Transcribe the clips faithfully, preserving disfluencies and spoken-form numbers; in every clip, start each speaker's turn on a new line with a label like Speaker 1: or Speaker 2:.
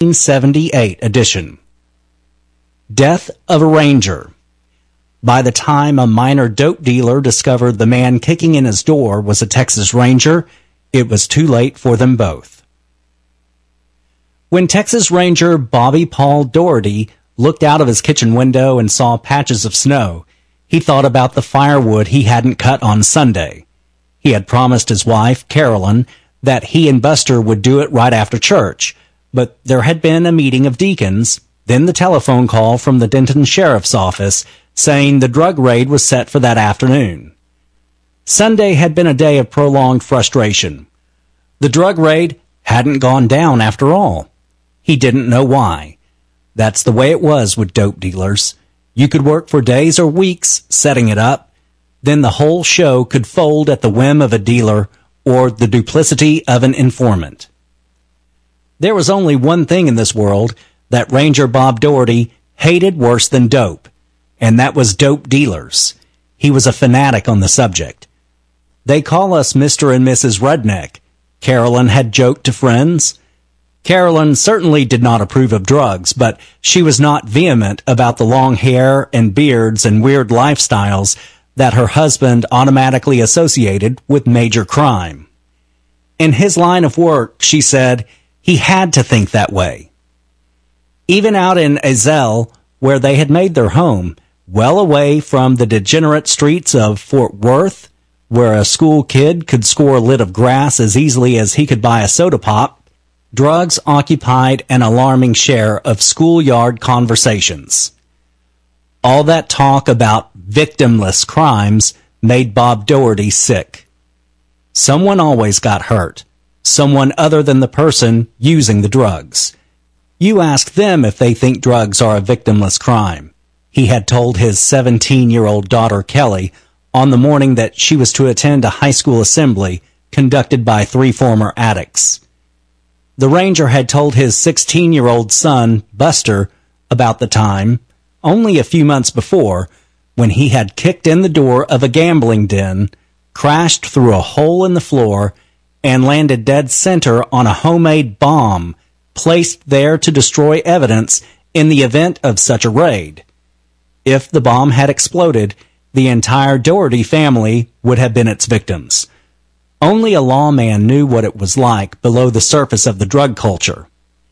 Speaker 1: nineteen seventy-eight edition. Death of a Ranger. By the time a minor dope dealer discovered the man kicking in his door was a Texas Ranger, it was too late for them both. When Texas Ranger Bobby Paul Doherty looked out of his kitchen window and saw patches of snow, he thought about the firewood he hadn't cut on Sunday. He had promised his wife, Carolyn, that he and Buster would do it right after church, but there had been a meeting of deacons, then the telephone call from the Denton Sheriff's Office saying the drug raid was set for that afternoon. Sunday had been a day of prolonged frustration. The drug raid hadn't gone down after all. He didn't know why. That's the way it was with dope dealers. You could work for days or weeks setting it up, then the whole show could fold at the whim of a dealer or the duplicity of an informant. There was only one thing in this world that Ranger Bob Doherty hated worse than dope, and that was dope dealers. He was a fanatic on the subject. They call us Mister and Missus Redneck, Carolyn had joked to friends. Carolyn certainly did not approve of drugs, but she was not vehement about the long hair and beards and weird lifestyles that her husband automatically associated with major crime. In his line of work, she said, he had to think that way. Even out in Ezell, where they had made their home, well away from the degenerate streets of Fort Worth, where a school kid could score a lid of grass as easily as he could buy a soda pop, drugs occupied an alarming share of schoolyard conversations. All that talk about victimless crimes made Bob Doherty sick. Someone always got hurt. Someone other than the person using the drugs. You ask them if they think drugs are a victimless crime, he had told his seventeen-year-old daughter Kelly on the morning that she was to attend a high school assembly conducted by three former addicts. The Ranger had told his sixteen-year-old son, Buster, about the time, only a few months before, when he had kicked in the door of a gambling den, crashed through a hole in the floor, and landed dead center on a homemade bomb placed there to destroy evidence in the event of such a raid. If the bomb had exploded, the entire Doherty family would have been its victims. Only a lawman knew what it was like below the surface of the drug culture.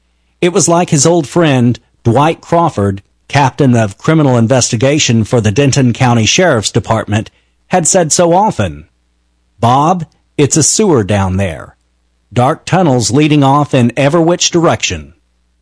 Speaker 1: It was like his old friend, Dwight Crawford, captain of criminal investigation for the Denton County Sheriff's Department, had said so often. Bob, it's a sewer down there. Dark tunnels leading off in ever which direction.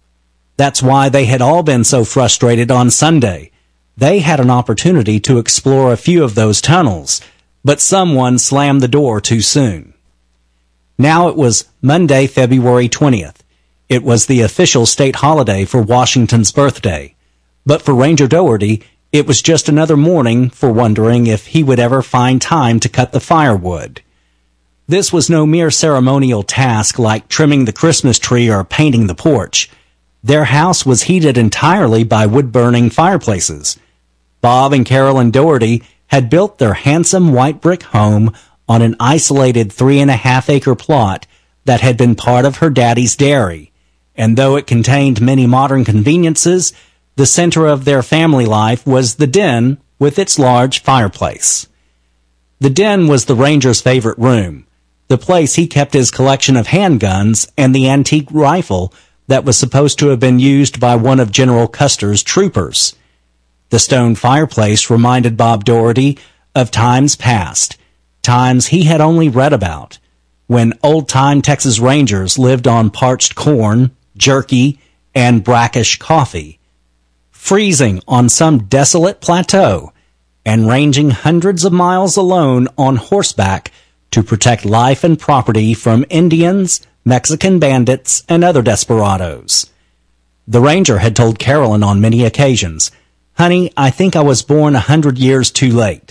Speaker 1: That's why they had all been so frustrated on Sunday. They had an opportunity to explore a few of those tunnels, but someone slammed the door too soon. Now it was Monday, February twentieth. It was the official state holiday for Washington's birthday. But for Ranger Doherty, it was just another morning for wondering if he would ever find time to cut the firewood. This was no mere ceremonial task like trimming the Christmas tree or painting the porch. Their house was heated entirely by wood-burning fireplaces. Bob and Carolyn Doherty had built their handsome white brick home on an isolated three-and-a-half-acre plot that had been part of her daddy's dairy, and though it contained many modern conveniences, the center of their family life was the den with its large fireplace. The den was the Ranger's favorite room, the place he kept his collection of handguns and the antique rifle that was supposed to have been used by one of General Custer's troopers. The stone fireplace reminded Bob Doherty of times past, times he had only read about, when old-time Texas Rangers lived on parched corn, jerky, and brackish coffee, freezing on some desolate plateau, and ranging hundreds of miles alone on horseback to protect life and property from Indians, Mexican bandits, and other desperados. The Ranger had told Carolyn on many occasions, "Honey, I think I was born a hundred years too late."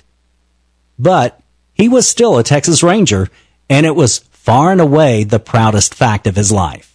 Speaker 1: But he was still a Texas Ranger, and it was far and away the proudest fact of his life.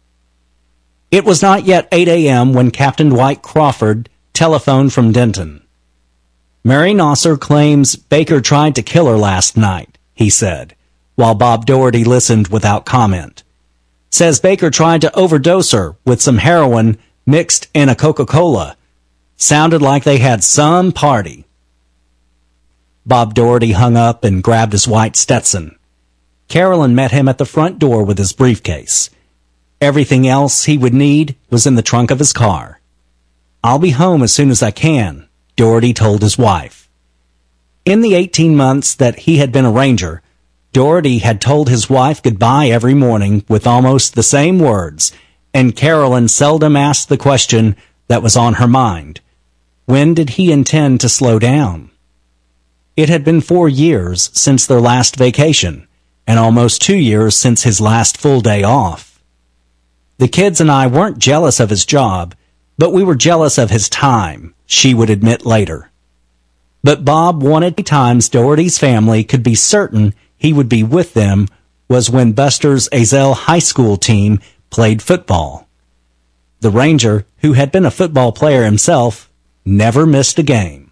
Speaker 1: It was not yet eight a.m. when Captain Dwight Crawford telephoned from Denton. "Mary Nosser claims Baker tried to kill her last night," he said, while Bob Doherty listened without comment. Says Baker tried to overdose her with some heroin mixed in a Coca-Cola. Sounded like they had some party. Bob Doherty hung up and grabbed his white Stetson. Carolyn met him at the front door with his briefcase. Everything else he would need was in the trunk of his car. "I'll be home as soon as I can," Doherty told his wife. In the eighteen months that he had been a ranger, Doherty had told his wife goodbye every morning with almost the same words, and Carolyn seldom asked the question that was on her mind. When did he intend to slow down? It had been four years since their last vacation, and almost two years since his last full day off. "The kids and I weren't jealous of his job, but we were jealous of his time," she would admit later. But Bob wanted times Doherty's family could be certain he would be with them was when Buster's Azell High School team played football. The Ranger, who had been a football player himself, never missed a game.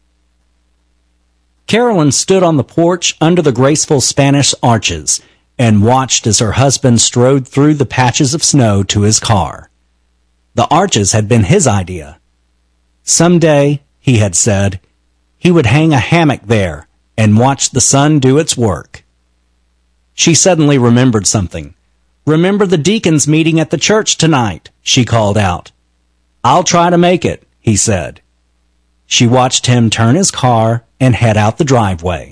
Speaker 1: Carolyn stood on the porch under the graceful Spanish arches and watched as her husband strode through the patches of snow to his car. The arches had been his idea. Someday, he had said, he would hang a hammock there and watch the sun do its work. She suddenly remembered something. "Remember the deacons meeting at the church tonight," she called out. "I'll try to make it," he said. She watched him turn his car and head out the driveway.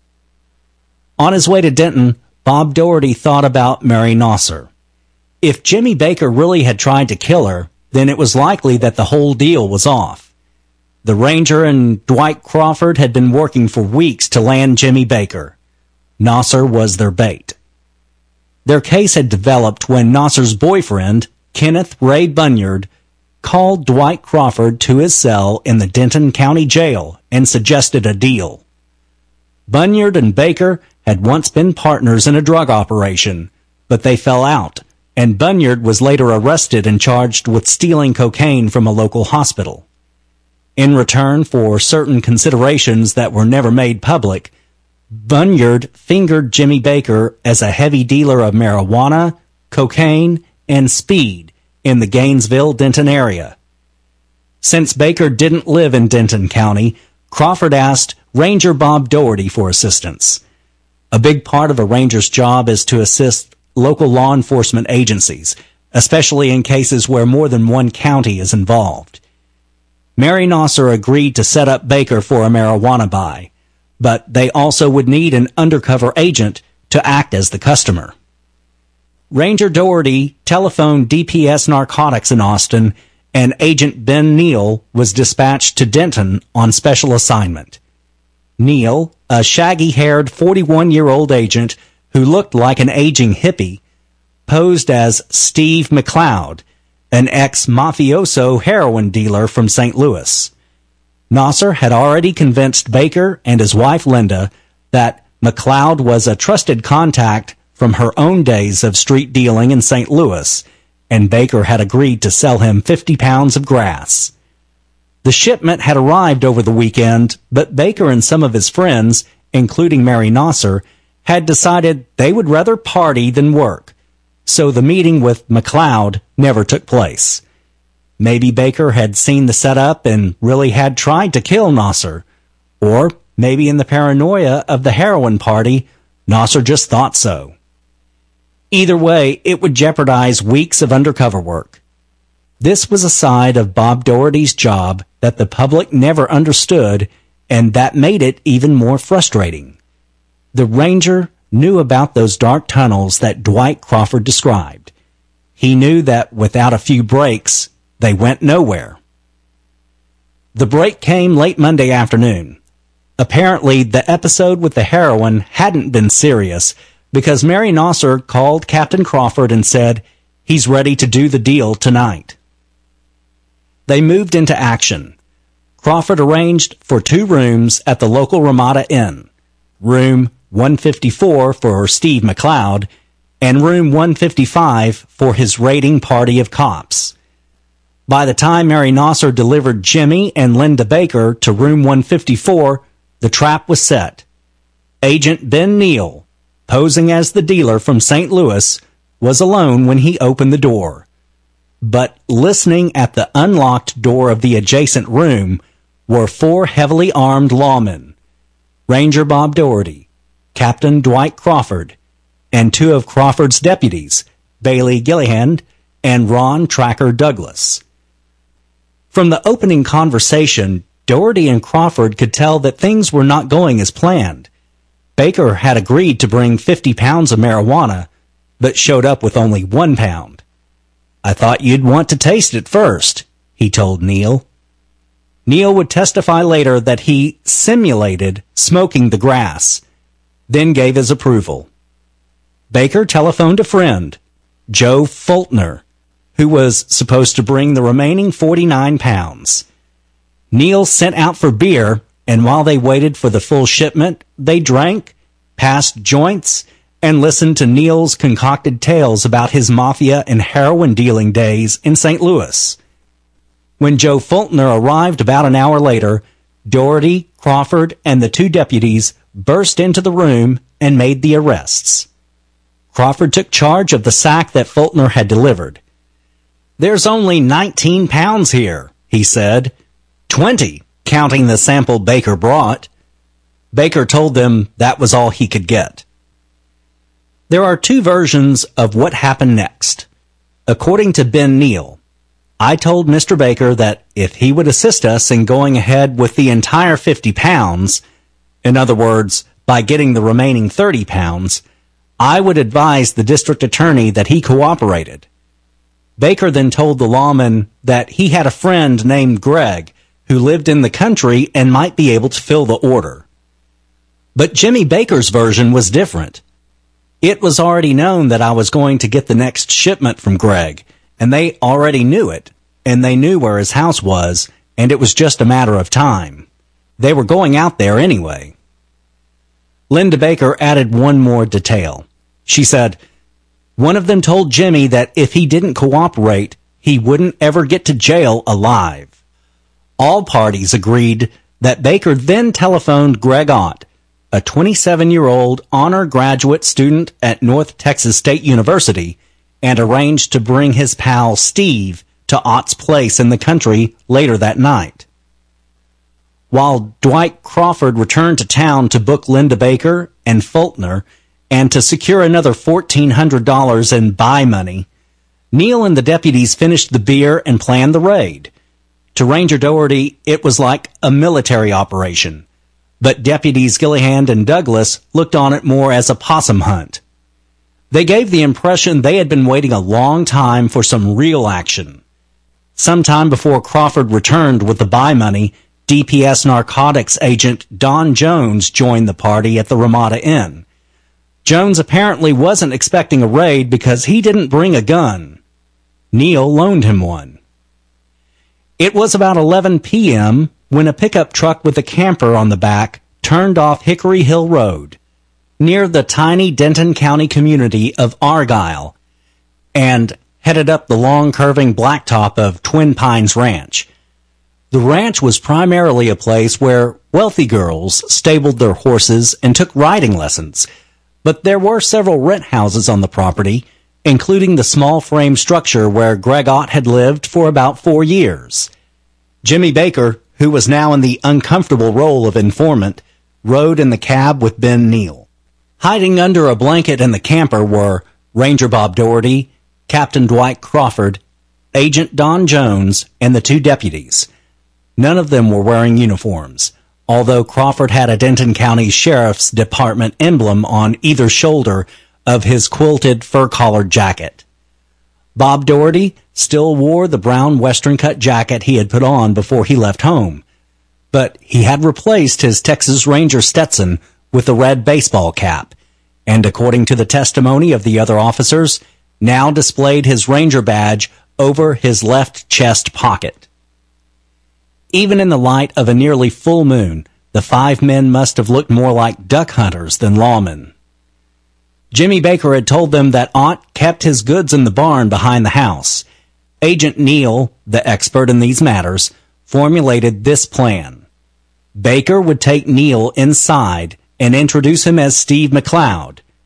Speaker 1: On his way to Denton, Bob Doherty thought about Mary Nosser. If Jimmy Baker really had tried to kill her, then it was likely that the whole deal was off. The Ranger and Dwight Crawford had been working for weeks to land Jimmy Baker. Nosser was their bait. Their case had developed when Nosser's boyfriend, Kenneth Ray Bunyard, called Dwight Crawford to his cell in the Denton County Jail and suggested a deal. Bunyard and Baker had once been partners in a drug operation, but they fell out, and Bunyard was later arrested and charged with stealing cocaine from a local hospital. In return for certain considerations that were never made public, Bunyard fingered Jimmy Baker as a heavy dealer of marijuana, cocaine, and speed in the Gainesville-Denton area. Since Baker didn't live in Denton County, Crawford asked Ranger Bob Doherty for assistance. A big part of a ranger's job is to assist local law enforcement agencies, especially in cases where more than one county is involved. Mary Nosser agreed to set up Baker for a marijuana buy, but they also would need an undercover agent to act as the customer. Ranger Doherty telephoned D P S Narcotics in Austin, and Agent Ben Neal was dispatched to Denton on special assignment. Neal, a shaggy-haired forty-one-year-old agent who looked like an aging hippie, posed as Steve McLeod, an ex-mafioso heroin dealer from Saint Louis. Nosser had already convinced Baker and his wife Linda that McLeod was a trusted contact from her own days of street dealing in Saint Louis, and Baker had agreed to sell him fifty pounds of grass. The shipment had arrived over the weekend, but Baker and some of his friends, including Mary Nosser, had decided they would rather party than work, so the meeting with McLeod never took place. Maybe Baker had seen the setup and really had tried to kill Nosser, or maybe in the paranoia of the heroin party, Nosser just thought so. Either way, it would jeopardize weeks of undercover work. This was a side of Bob Doherty's job that the public never understood, and that made it even more frustrating. The Ranger knew about those dark tunnels that Dwight Crawford described. He knew that without a few breaks, they went nowhere. The break came late Monday afternoon. Apparently, the episode with the heroin hadn't been serious, because Mary Nosser called Captain Crawford and said, "He's ready to do the deal tonight." They moved into action. Crawford arranged for two rooms at the local Ramada Inn, room one fifty-four for Steve McLeod, and room one fifty-five for his raiding party of cops. By the time Mary Nosser delivered Jimmy and Linda Baker to room one fifty-four, the trap was set. Agent Ben Neal, posing as the dealer from Saint Louis, was alone when he opened the door. But listening at the unlocked door of the adjacent room were four heavily armed lawmen, Ranger Bob Doherty, Captain Dwight Crawford, and two of Crawford's deputies, Bailey Gillihan and Ron Tracker Douglas. From the opening conversation, Doherty and Crawford could tell that things were not going as planned. Baker had agreed to bring fifty pounds of marijuana, but showed up with only one pound. "I thought you'd want to taste it first," he told Neal. Neal would testify later that he simulated smoking the grass, then gave his approval. Baker telephoned a friend, Joe Fultner, who was supposed to bring the remaining forty-nine pounds. Neal sent out for beer, and while they waited for the full shipment, they drank, passed joints, and listened to Neal's concocted tales about his mafia and heroin dealing days in Saint Louis. When Joe Fultner arrived about an hour later, Doherty, Crawford, and the two deputies burst into the room and made the arrests. Crawford took charge of the sack that Fultner had delivered. "There's only nineteen pounds here," he said. Twenty, counting the sample Baker brought. Baker told them that was all he could get. There are two versions of what happened next. According to Ben Neal, "I told Mister Baker that if he would assist us in going ahead with the entire fifty pounds, in other words, by getting the remaining thirty pounds, I would advise the district attorney that he cooperated." Baker then told the lawman that he had a friend named Greg who lived in the country and might be able to fill the order. But Jimmy Baker's version was different. "It was already known that I was going to get the next shipment from Greg, and they already knew it, and they knew where his house was, and it was just a matter of time. They were going out there anyway." Linda Baker added one more detail. She said, "One of them told Jimmy that if he didn't cooperate, he wouldn't ever get to jail alive." All parties agreed that Baker then telephoned Greg Ott, a twenty-seven-year-old honor graduate student at North Texas State University, and arranged to bring his pal Steve to Ott's place in the country later that night. While Dwight Crawford returned to town to book Linda Baker and Fultner and to secure another fourteen hundred dollars in buy money, Neal and the deputies finished the beer and planned the raid. To Ranger Doherty, it was like a military operation, but deputies Gillihan and Douglas looked on it more as a possum hunt. They gave the impression they had been waiting a long time for some real action. Sometime before Crawford returned with the buy money, D P S narcotics agent Don Jones joined the party at the Ramada Inn. Jones apparently wasn't expecting a raid because he didn't bring a gun. Neal loaned him one. It was about eleven p.m. when a pickup truck with a camper on the back turned off Hickory Hill Road, near the tiny Denton County community of Argyle, and headed up the long curving blacktop of Twin Pines Ranch. The ranch was primarily a place where wealthy girls stabled their horses and took riding lessons, but there were several rent houses on the property, including the small frame structure where Greg Ott had lived for about four years. Jimmy Baker, who was now in the uncomfortable role of informant, rode in the cab with Ben Neal. Hiding under a blanket in the camper were Ranger Bob Doherty, Captain Dwight Crawford, Agent Don Jones, and the two deputies. None of them were wearing uniforms, although Crawford had a Denton County Sheriff's Department emblem on either shoulder of his quilted fur-collared jacket. Bob Doherty still wore the brown western-cut jacket he had put on before he left home, but he had replaced his Texas Ranger Stetson with a red baseball cap, and according to the testimony of the other officers, now displayed his Ranger badge over his left chest pocket. Even in the light of a nearly full moon, the five men must have looked more like duck hunters than lawmen. Jimmy Baker had told them that Ott kept his goods in the barn behind the house. Agent Neal, the expert in these matters, formulated this plan. Baker would take Neal inside and introduce him as Steve McLeod.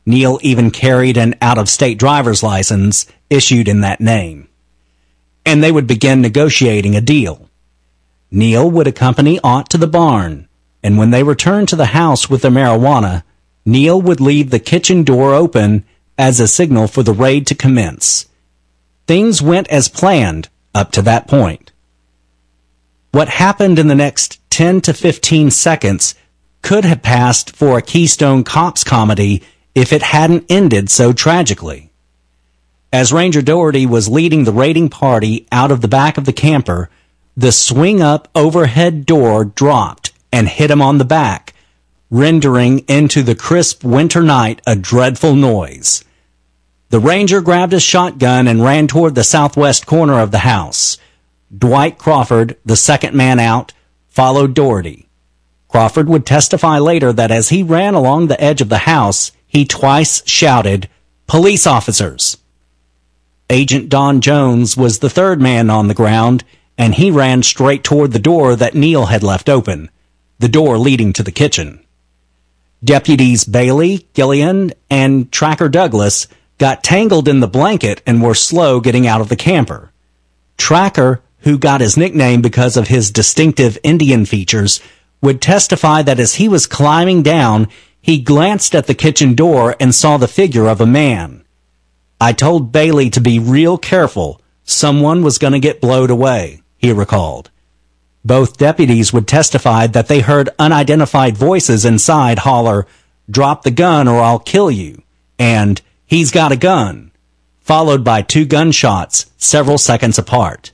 Speaker 1: Neil even carried an out-of-state driver's license issued in that name. And they would begin negotiating a deal. Neil would accompany Ott to the barn, and when they returned to the house with the marijuana, Neil would leave the kitchen door open as a signal for the raid to commence. Things went as planned up to that point. What happened in the next ten to fifteen seconds could have passed for a Keystone Cops comedy if it hadn't ended so tragically. As Ranger Doherty was leading the raiding party out of the back of the camper, the swing-up overhead door dropped and hit him on the back, rendering into the crisp winter night a dreadful noise. The ranger grabbed his shotgun and ran toward the southwest corner of the house. Dwight Crawford, the second man out, followed Doherty. Crawford would testify later that as he ran along the edge of the house, he twice shouted, "Police officers!" Agent Don Jones was the third man on the ground, and he ran straight toward the door that Neil had left open, the door leading to the kitchen. Deputies Bailey, Gillian, and Tracker Douglas got tangled in the blanket and were slow getting out of the camper. Tracker, who got his nickname because of his distinctive Indian features, would testify that as he was climbing down, he glanced at the kitchen door and saw the figure of a man. "I told Bailey to be real careful. Someone was going to get blowed away," he recalled. Both deputies would testify that they heard unidentified voices inside holler, "Drop the gun or I'll kill you," and "He's got a gun," followed by two gunshots several seconds apart.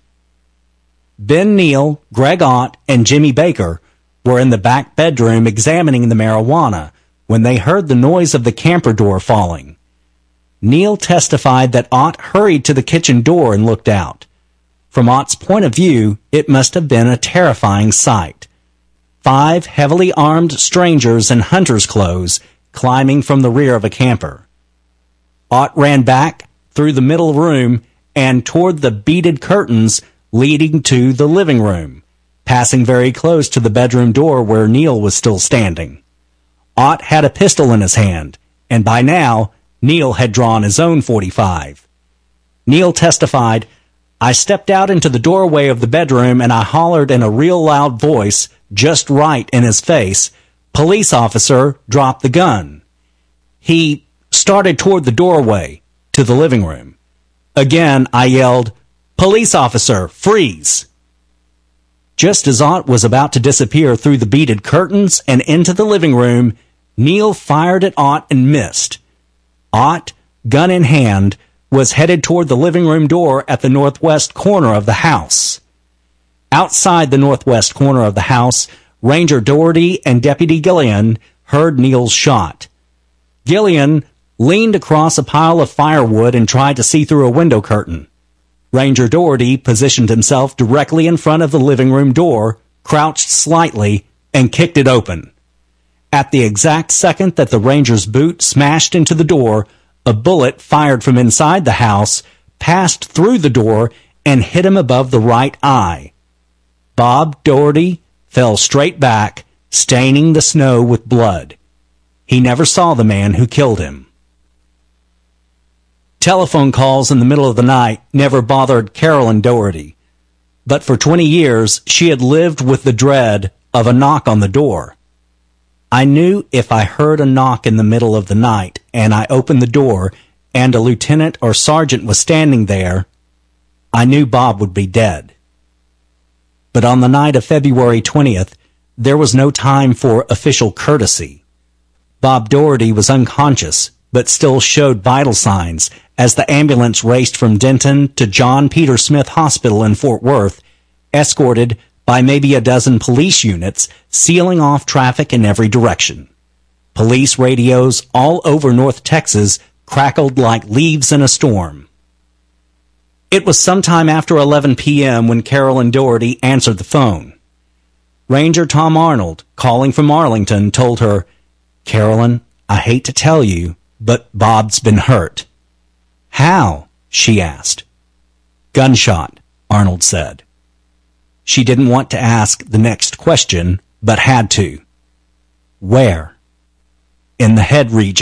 Speaker 1: Ben Neal, Greg Ott, and Jimmy Baker were in the back bedroom examining the marijuana when they heard the noise of the camper door falling. Neal testified that Ott hurried to the kitchen door and looked out. From Ott's point of view, it must have been a terrifying sight. Five heavily armed strangers in hunter's clothes climbing from the rear of a camper. Ott ran back through the middle room and toward the beaded curtains leading to the living room, passing very close to the bedroom door where Neil was still standing. Ott had a pistol in his hand, and by now, Neil had drawn his own forty-five. Neil testified, "I stepped out into the doorway of the bedroom and I hollered in a real loud voice, just right in his face, 'Police officer, drop the gun.' He started toward the doorway to the living room. Again, I yelled, 'Police officer, freeze!' Just as Ott was about to disappear through the beaded curtains and into the living room, Neil fired at Ott and missed. Ott, gun in hand, was headed toward the living room door at the northwest corner of the house. Outside the northwest corner of the house, Ranger Doherty and Deputy Gillian heard Neil's shot. Gillian leaned across a pile of firewood and tried to see through a window curtain. Ranger Doherty positioned himself directly in front of the living room door, crouched slightly, and kicked it open. At the exact second that the ranger's boot smashed into the door, a bullet fired from inside the house passed through the door and hit him above the right eye. Bob Doherty fell straight back, staining the snow with blood. He never saw the man who killed him. Telephone calls in the middle of the night never bothered Carolyn Doherty, but for twenty years she had lived with the dread of a knock on the door. "I knew if I heard a knock in the middle of the night and I opened the door and a lieutenant or sergeant was standing there, I knew Bob would be dead." But on the night of February twentieth, there was no time for official courtesy. Bob Doherty was unconscious, but still showed vital signs as the ambulance raced from Denton to John Peter Smith Hospital in Fort Worth, escorted by maybe a dozen police units, sealing off traffic in every direction. Police radios all over North Texas crackled like leaves in a storm. It was sometime after eleven p.m. when Carolyn Doherty answered the phone. Ranger Tom Arnold, calling from Arlington, told her, "Carolyn, I hate to tell you, but Bob's been hurt." "How?" she asked. "Gunshot," Arnold said. She didn't want to ask the next question, but had to. "Where?" "In the head region,"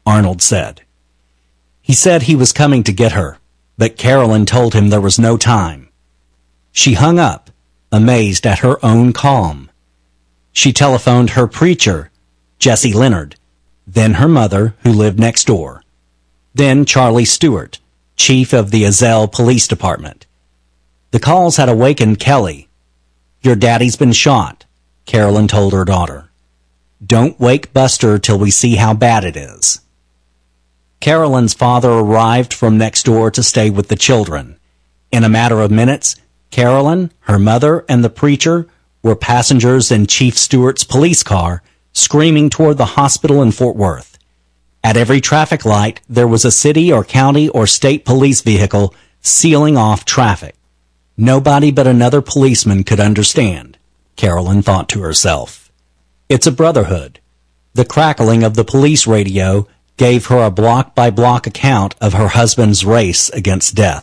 Speaker 1: Arnold said. He said he was coming to get her, but Carolyn told him there was no time. She hung up, amazed at her own calm. She telephoned her preacher, Jesse Leonard, then her mother, who lived next door, then Charlie Stewart, chief of the Ezell Police Department. The calls had awakened Kelly. "Your daddy's been shot," Carolyn told her daughter. "Don't wake Buster till we see how bad it is." Carolyn's father arrived from next door to stay with the children. In a matter of minutes, Carolyn, her mother, and the preacher were passengers in Chief Stewart's police car, screaming toward the hospital in Fort Worth. At every traffic light, there was a city or county or state police vehicle sealing off traffic. Nobody but another policeman could understand, Carolyn thought to herself. It's a brotherhood. The crackling of the police radio gave her a block-by-block account of her husband's race against death.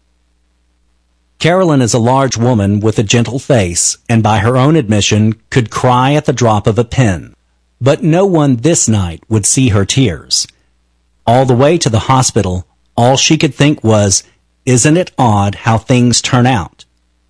Speaker 1: Carolyn is a large woman with a gentle face, and by her own admission, could cry at the drop of a pen. But no one this night would see her tears. All the way to the hospital, all she could think was, isn't it odd how things turn out?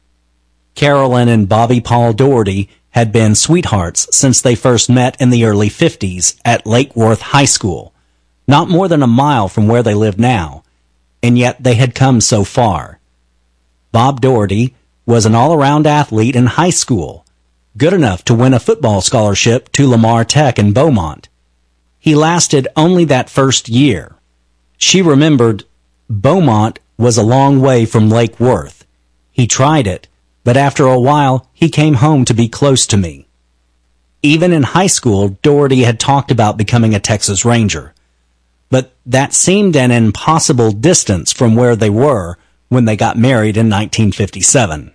Speaker 1: Carolyn and Bobby Paul Doherty had been sweethearts since they first met in the early fifties at Lake Worth High School, not more than a mile from where they live now, and yet they had come so far. Bob Doherty was an all-around athlete in high school, good enough to win a football scholarship to Lamar Tech in Beaumont. He lasted only that first year. She remembered Beaumont was a long way from Lake Worth. He tried it, but after a while, he came home to be close to me. Even in high school, Doherty had talked about becoming a Texas Ranger, but that seemed an impossible distance from where they were when they got married in nineteen fifty-seven.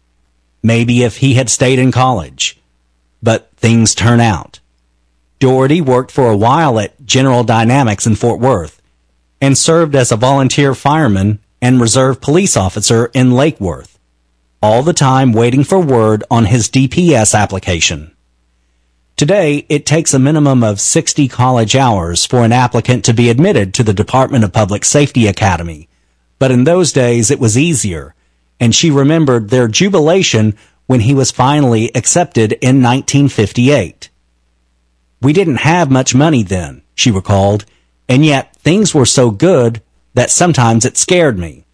Speaker 1: Maybe if he had stayed in college. But things turn out. Doherty worked for a while at General Dynamics in Fort Worth and served as a volunteer fireman and reserve police officer in Lake Worth, all the time waiting for word on his D P S application. Today, it takes a minimum of sixty college hours for an applicant to be admitted to the Department of Public Safety Academy, but in those days it was easier, and she remembered their jubilation when he was finally accepted in nineteen fifty-eight. We didn't have much money then, she recalled, and yet things were so good that sometimes it scared me.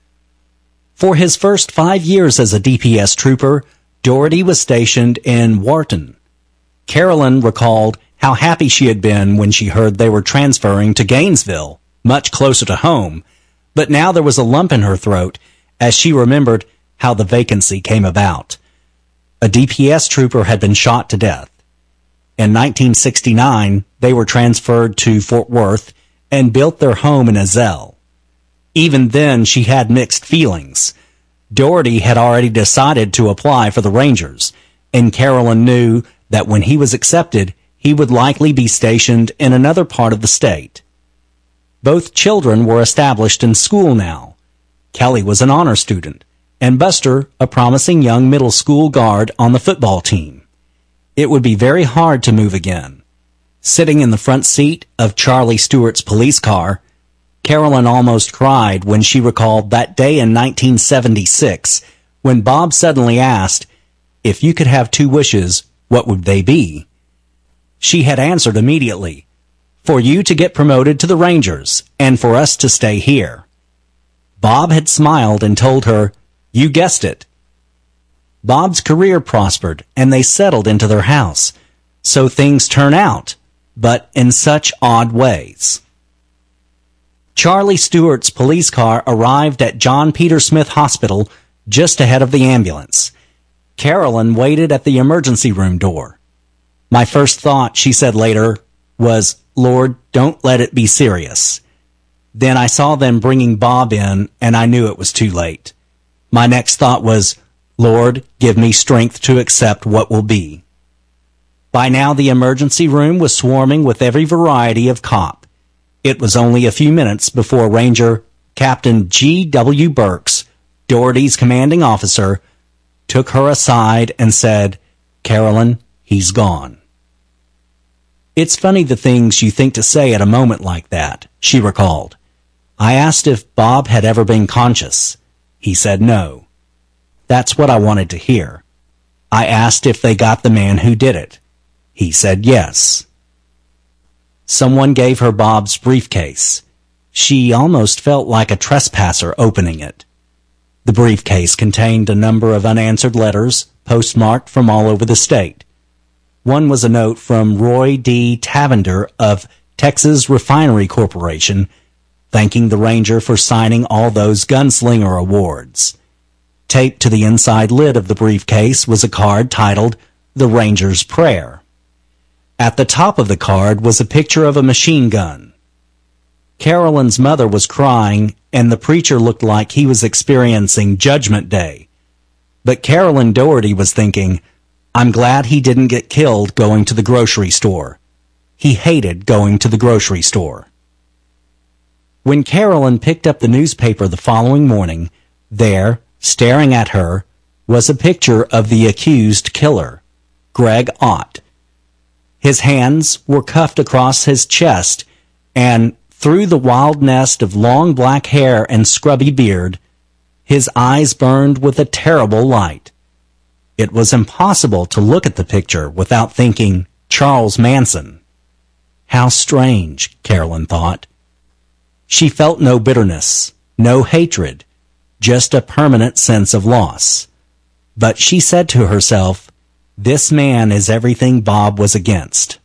Speaker 1: For his first five years as a D P S trooper, Doherty was stationed in Wharton. Carolyn recalled how happy she had been when she heard they were transferring to Gainesville, much closer to home, but now there was a lump in her throat as she remembered how the vacancy came about. A D P S trooper had been shot to death. In nineteen sixty-nine, they were transferred to Fort Worth and built their home in Ezell. Even then, she had mixed feelings. Doherty had already decided to apply for the Rangers, and Carolyn knew that when he was accepted, he would likely be stationed in another part of the state. Both children were established in school now. Kelly was an honor student, and Buster a promising young middle school guard on the football team. It would be very hard to move again. Sitting in the front seat of Charlie Stewart's police car, Carolyn almost cried when she recalled that day in nineteen seventy-six when Bob suddenly asked, if you could have two wishes, what would they be? She had answered immediately, for you to get promoted to the Rangers and for us to stay here. Bob had smiled and told her, you guessed it. Bob's career prospered and they settled into their house. So things turn out, but in such odd ways. Charlie Stewart's police car arrived at John Peter Smith Hospital just ahead of the ambulance. Carolyn waited at the emergency room door. My first thought, she said later, was, Lord, don't let it be serious. Then I saw them bringing Bob in, and I knew it was too late. My next thought was, Lord, give me strength to accept what will be. By now, the emergency room was swarming with every variety of cop. It was only a few minutes before Ranger Captain G W Burks, Doherty's commanding officer, took her aside and said, Carolyn, he's gone. It's funny the things you think to say at a moment like that, she recalled. I asked if Bob had ever been conscious. He said no. That's what I wanted to hear. I asked if they got the man who did it. He said yes. Someone gave her Bob's briefcase. She almost felt like a trespasser opening it. The briefcase contained a number of unanswered letters, postmarked from all over the state. One was a note from Roy D. Tavender of Texas Refinery Corporation, thanking the Ranger for signing all those Gunslinger awards. Taped to the inside lid of the briefcase was a card titled The Ranger's Prayer. At the top of the card was a picture of a machine gun. Carolyn's mother was crying, and the preacher looked like he was experiencing Judgment Day. But Carolyn Doherty was thinking, I'm glad he didn't get killed going to the grocery store. He hated going to the grocery store. When Carolyn picked up the newspaper the following morning, there, staring at her, was a picture of the accused killer, Greg Ott. His hands were cuffed across his chest, and through the wild nest of long black hair and scrubby beard, his eyes burned with a terrible light. It was impossible to look at the picture without thinking, Charles Manson. How strange, Carolyn thought. She felt no bitterness, no hatred, just a permanent sense of loss. But she said to herself, this man is everything Bob was against.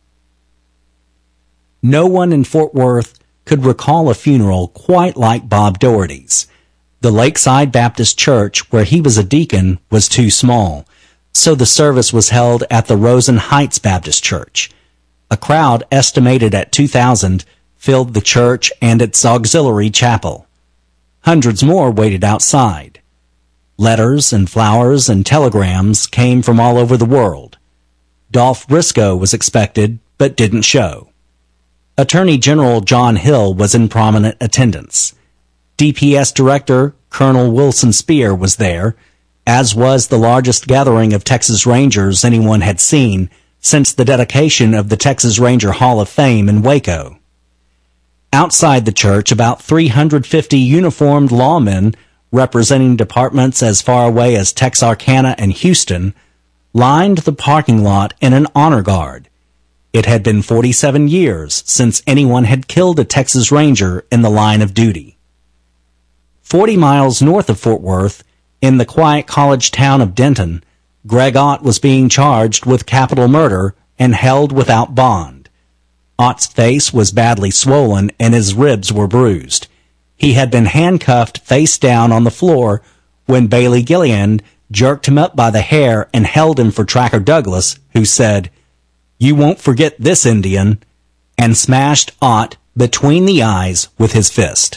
Speaker 1: No one in Fort Worth could recall a funeral quite like Bob Doherty's. The Lakeside Baptist Church, where he was a deacon, was too small, so the service was held at the Rosen Heights Baptist Church. A crowd estimated at two thousand filled the church and its auxiliary chapel. Hundreds more waited outside. Letters and flowers and telegrams came from all over the world. Dolph Briscoe was expected, but didn't show. Attorney General John Hill was in prominent attendance. D P S Director Colonel Wilson Spear was there, as was the largest gathering of Texas Rangers anyone had seen since the dedication of the Texas Ranger Hall of Fame in Waco. Outside the church, about three hundred fifty uniformed lawmen representing departments as far away as Texarkana and Houston lined the parking lot in an honor guard. It had been forty-seven years since anyone had killed a Texas Ranger in the line of duty. Forty miles north of Fort Worth, in the quiet college town of Denton, Greg Ott was being charged with capital murder and held without bond. Ott's face was badly swollen and his ribs were bruised. He had been handcuffed face down on the floor when Bailey Gillian jerked him up by the hair and held him for Tracker Douglas, who said, "You won't forget this, Indian," and smashed Ott between the eyes with his fist.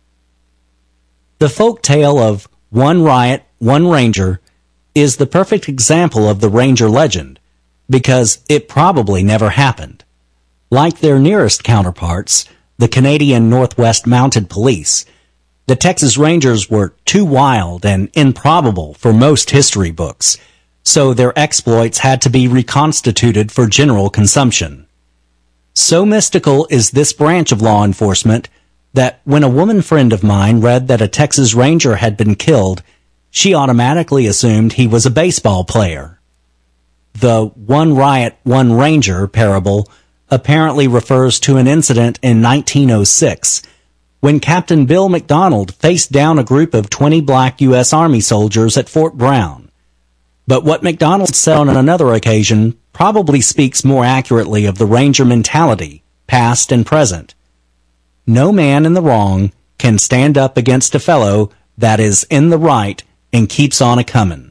Speaker 1: The folk tale of One Riot, One Ranger is the perfect example of the Ranger legend, because it probably never happened. Like their nearest counterparts, the Canadian Northwest Mounted Police, the Texas Rangers were too wild and improbable for most history books, so their exploits had to be reconstituted for general consumption. So mystical is this branch of law enforcement that when a woman friend of mine read that a Texas Ranger had been killed, she automatically assumed he was a baseball player. The One Riot, One Ranger parable apparently refers to an incident in nineteen oh six when Captain Bill McDonald faced down a group of twenty black U S Army soldiers at Fort Brown. But what McDonald said on another occasion probably speaks more accurately of the Ranger mentality, past and present. No man in the wrong can stand up against a fellow that is in the right and keeps on a-comin'.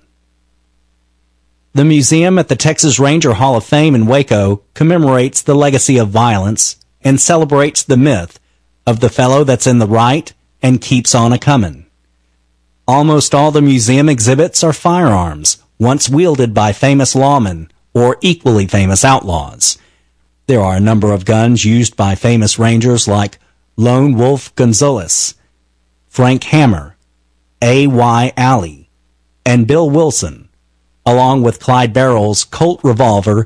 Speaker 1: The museum at the Texas Ranger Hall of Fame in Waco commemorates the legacy of violence and celebrates the myth of the fellow that's in the right and keeps on a-comin'. Almost all the museum exhibits are firearms, once wielded by famous lawmen or equally famous outlaws. There are a number of guns used by famous Rangers like Lone Wolf Gonzalez, Frank Hammer, A Y Alley, and Bill Wilson, along with Clyde Barrel's Colt revolver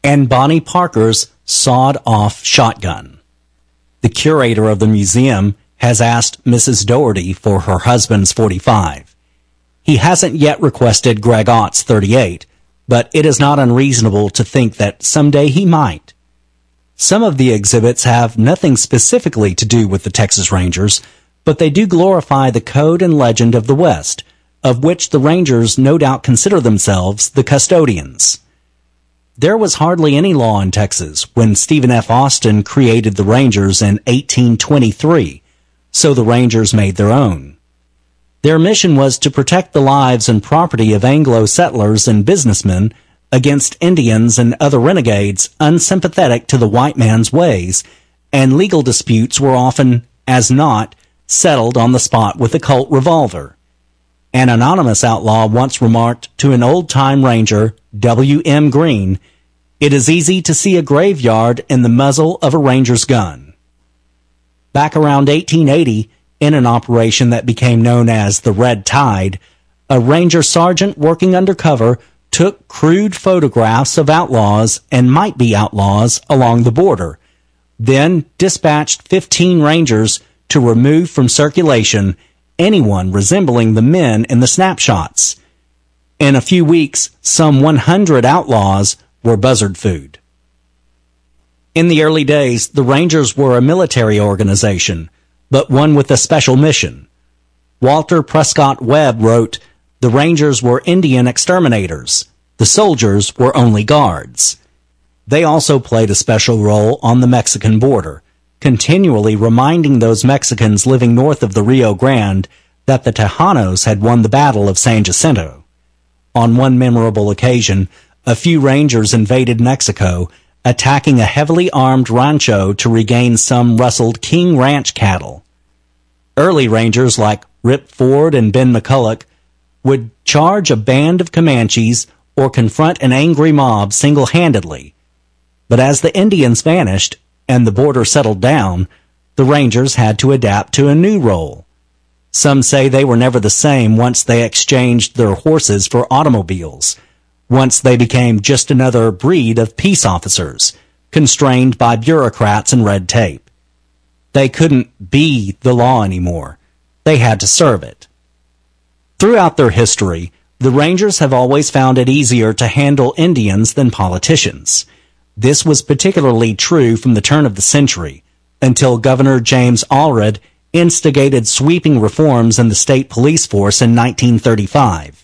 Speaker 1: and Bonnie Parker's sawed-off shotgun. The curator of the museum has asked Missus Doherty for her husband's forty-five. He hasn't yet requested Greg Ott's thirty-eight, but it is not unreasonable to think that someday he might. Some of the exhibits have nothing specifically to do with the Texas Rangers, but they do glorify the code and legend of the West, of which the Rangers no doubt consider themselves the custodians. There was hardly any law in Texas when Stephen F. Austin created the Rangers in eighteen twenty-three, so the Rangers made their own. Their mission was to protect the lives and property of Anglo settlers and businessmen against Indians and other renegades unsympathetic to the white man's ways, and legal disputes were often, as not, settled on the spot with a Colt revolver. An anonymous outlaw once remarked to an old-time ranger, W M Green, "It is easy to see a graveyard in the muzzle of a ranger's gun." Back around eighteen eighty, in an operation that became known as the Red Tide, a ranger sergeant working undercover took crude photographs of outlaws and might-be outlaws along the border, then dispatched fifteen rangers to remove from circulation anyone resembling the men in the snapshots. In a few weeks, some one hundred outlaws were buzzard food. In the early days, the Rangers were a military organization, but one with a special mission. Walter Prescott Webb wrote, "The Rangers were Indian exterminators. The soldiers were only guards." They also played a special role on the Mexican border, continually reminding those Mexicans living north of the Rio Grande that the Tejanos had won the Battle of San Jacinto. On one memorable occasion, a few Rangers invaded Mexico, attacking a heavily armed rancho to regain some rustled King Ranch cattle. Early Rangers like Rip Ford and Ben McCulloch would charge a band of Comanches or confront an angry mob single-handedly. But as the Indians vanished and the border settled down, the Rangers had to adapt to a new role. Some say they were never the same once they exchanged their horses for automobiles, once they became just another breed of peace officers, constrained by bureaucrats and red tape. They couldn't be the law anymore. They had to serve it. Throughout their history, the Rangers have always found it easier to handle Indians than politicians. This was particularly true from the turn of the century, until Governor James Allred instigated sweeping reforms in the state police force in nineteen thirty-five.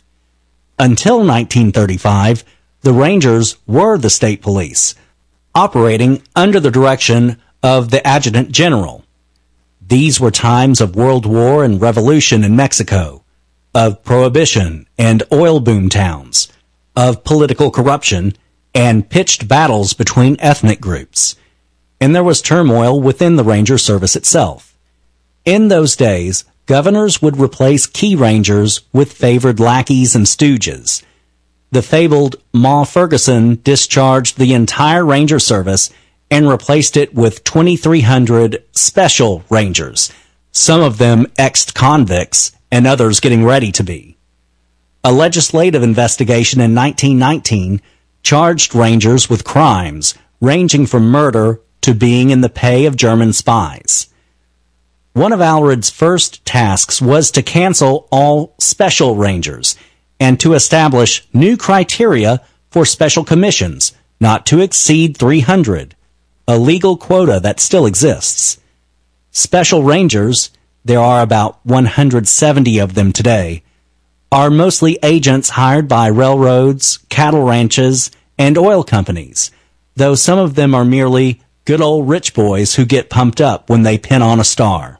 Speaker 1: Until nineteen thirty-five, the Rangers were the state police, operating under the direction of the Adjutant General. These were times of World War and Revolution in Mexico, of Prohibition and oil boom towns, of political corruption, and pitched battles between ethnic groups. And there was turmoil within the Ranger Service itself. In those days, governors would replace key rangers with favored lackeys and stooges. The fabled Ma Ferguson discharged the entire Ranger Service and replaced it with twenty-three hundred special rangers, some of them ex-convicts and others getting ready to be. A legislative investigation in nineteen nineteen charged rangers with crimes ranging from murder to being in the pay of German spies. One of Allred's first tasks was to cancel all special rangers and to establish new criteria for special commissions, not to exceed three hundred, a legal quota that still exists. Special rangers, there are about one hundred seventy of them today, are mostly agents hired by railroads, cattle ranches, and oil companies, though some of them are merely good old rich boys who get pumped up when they pin on a star.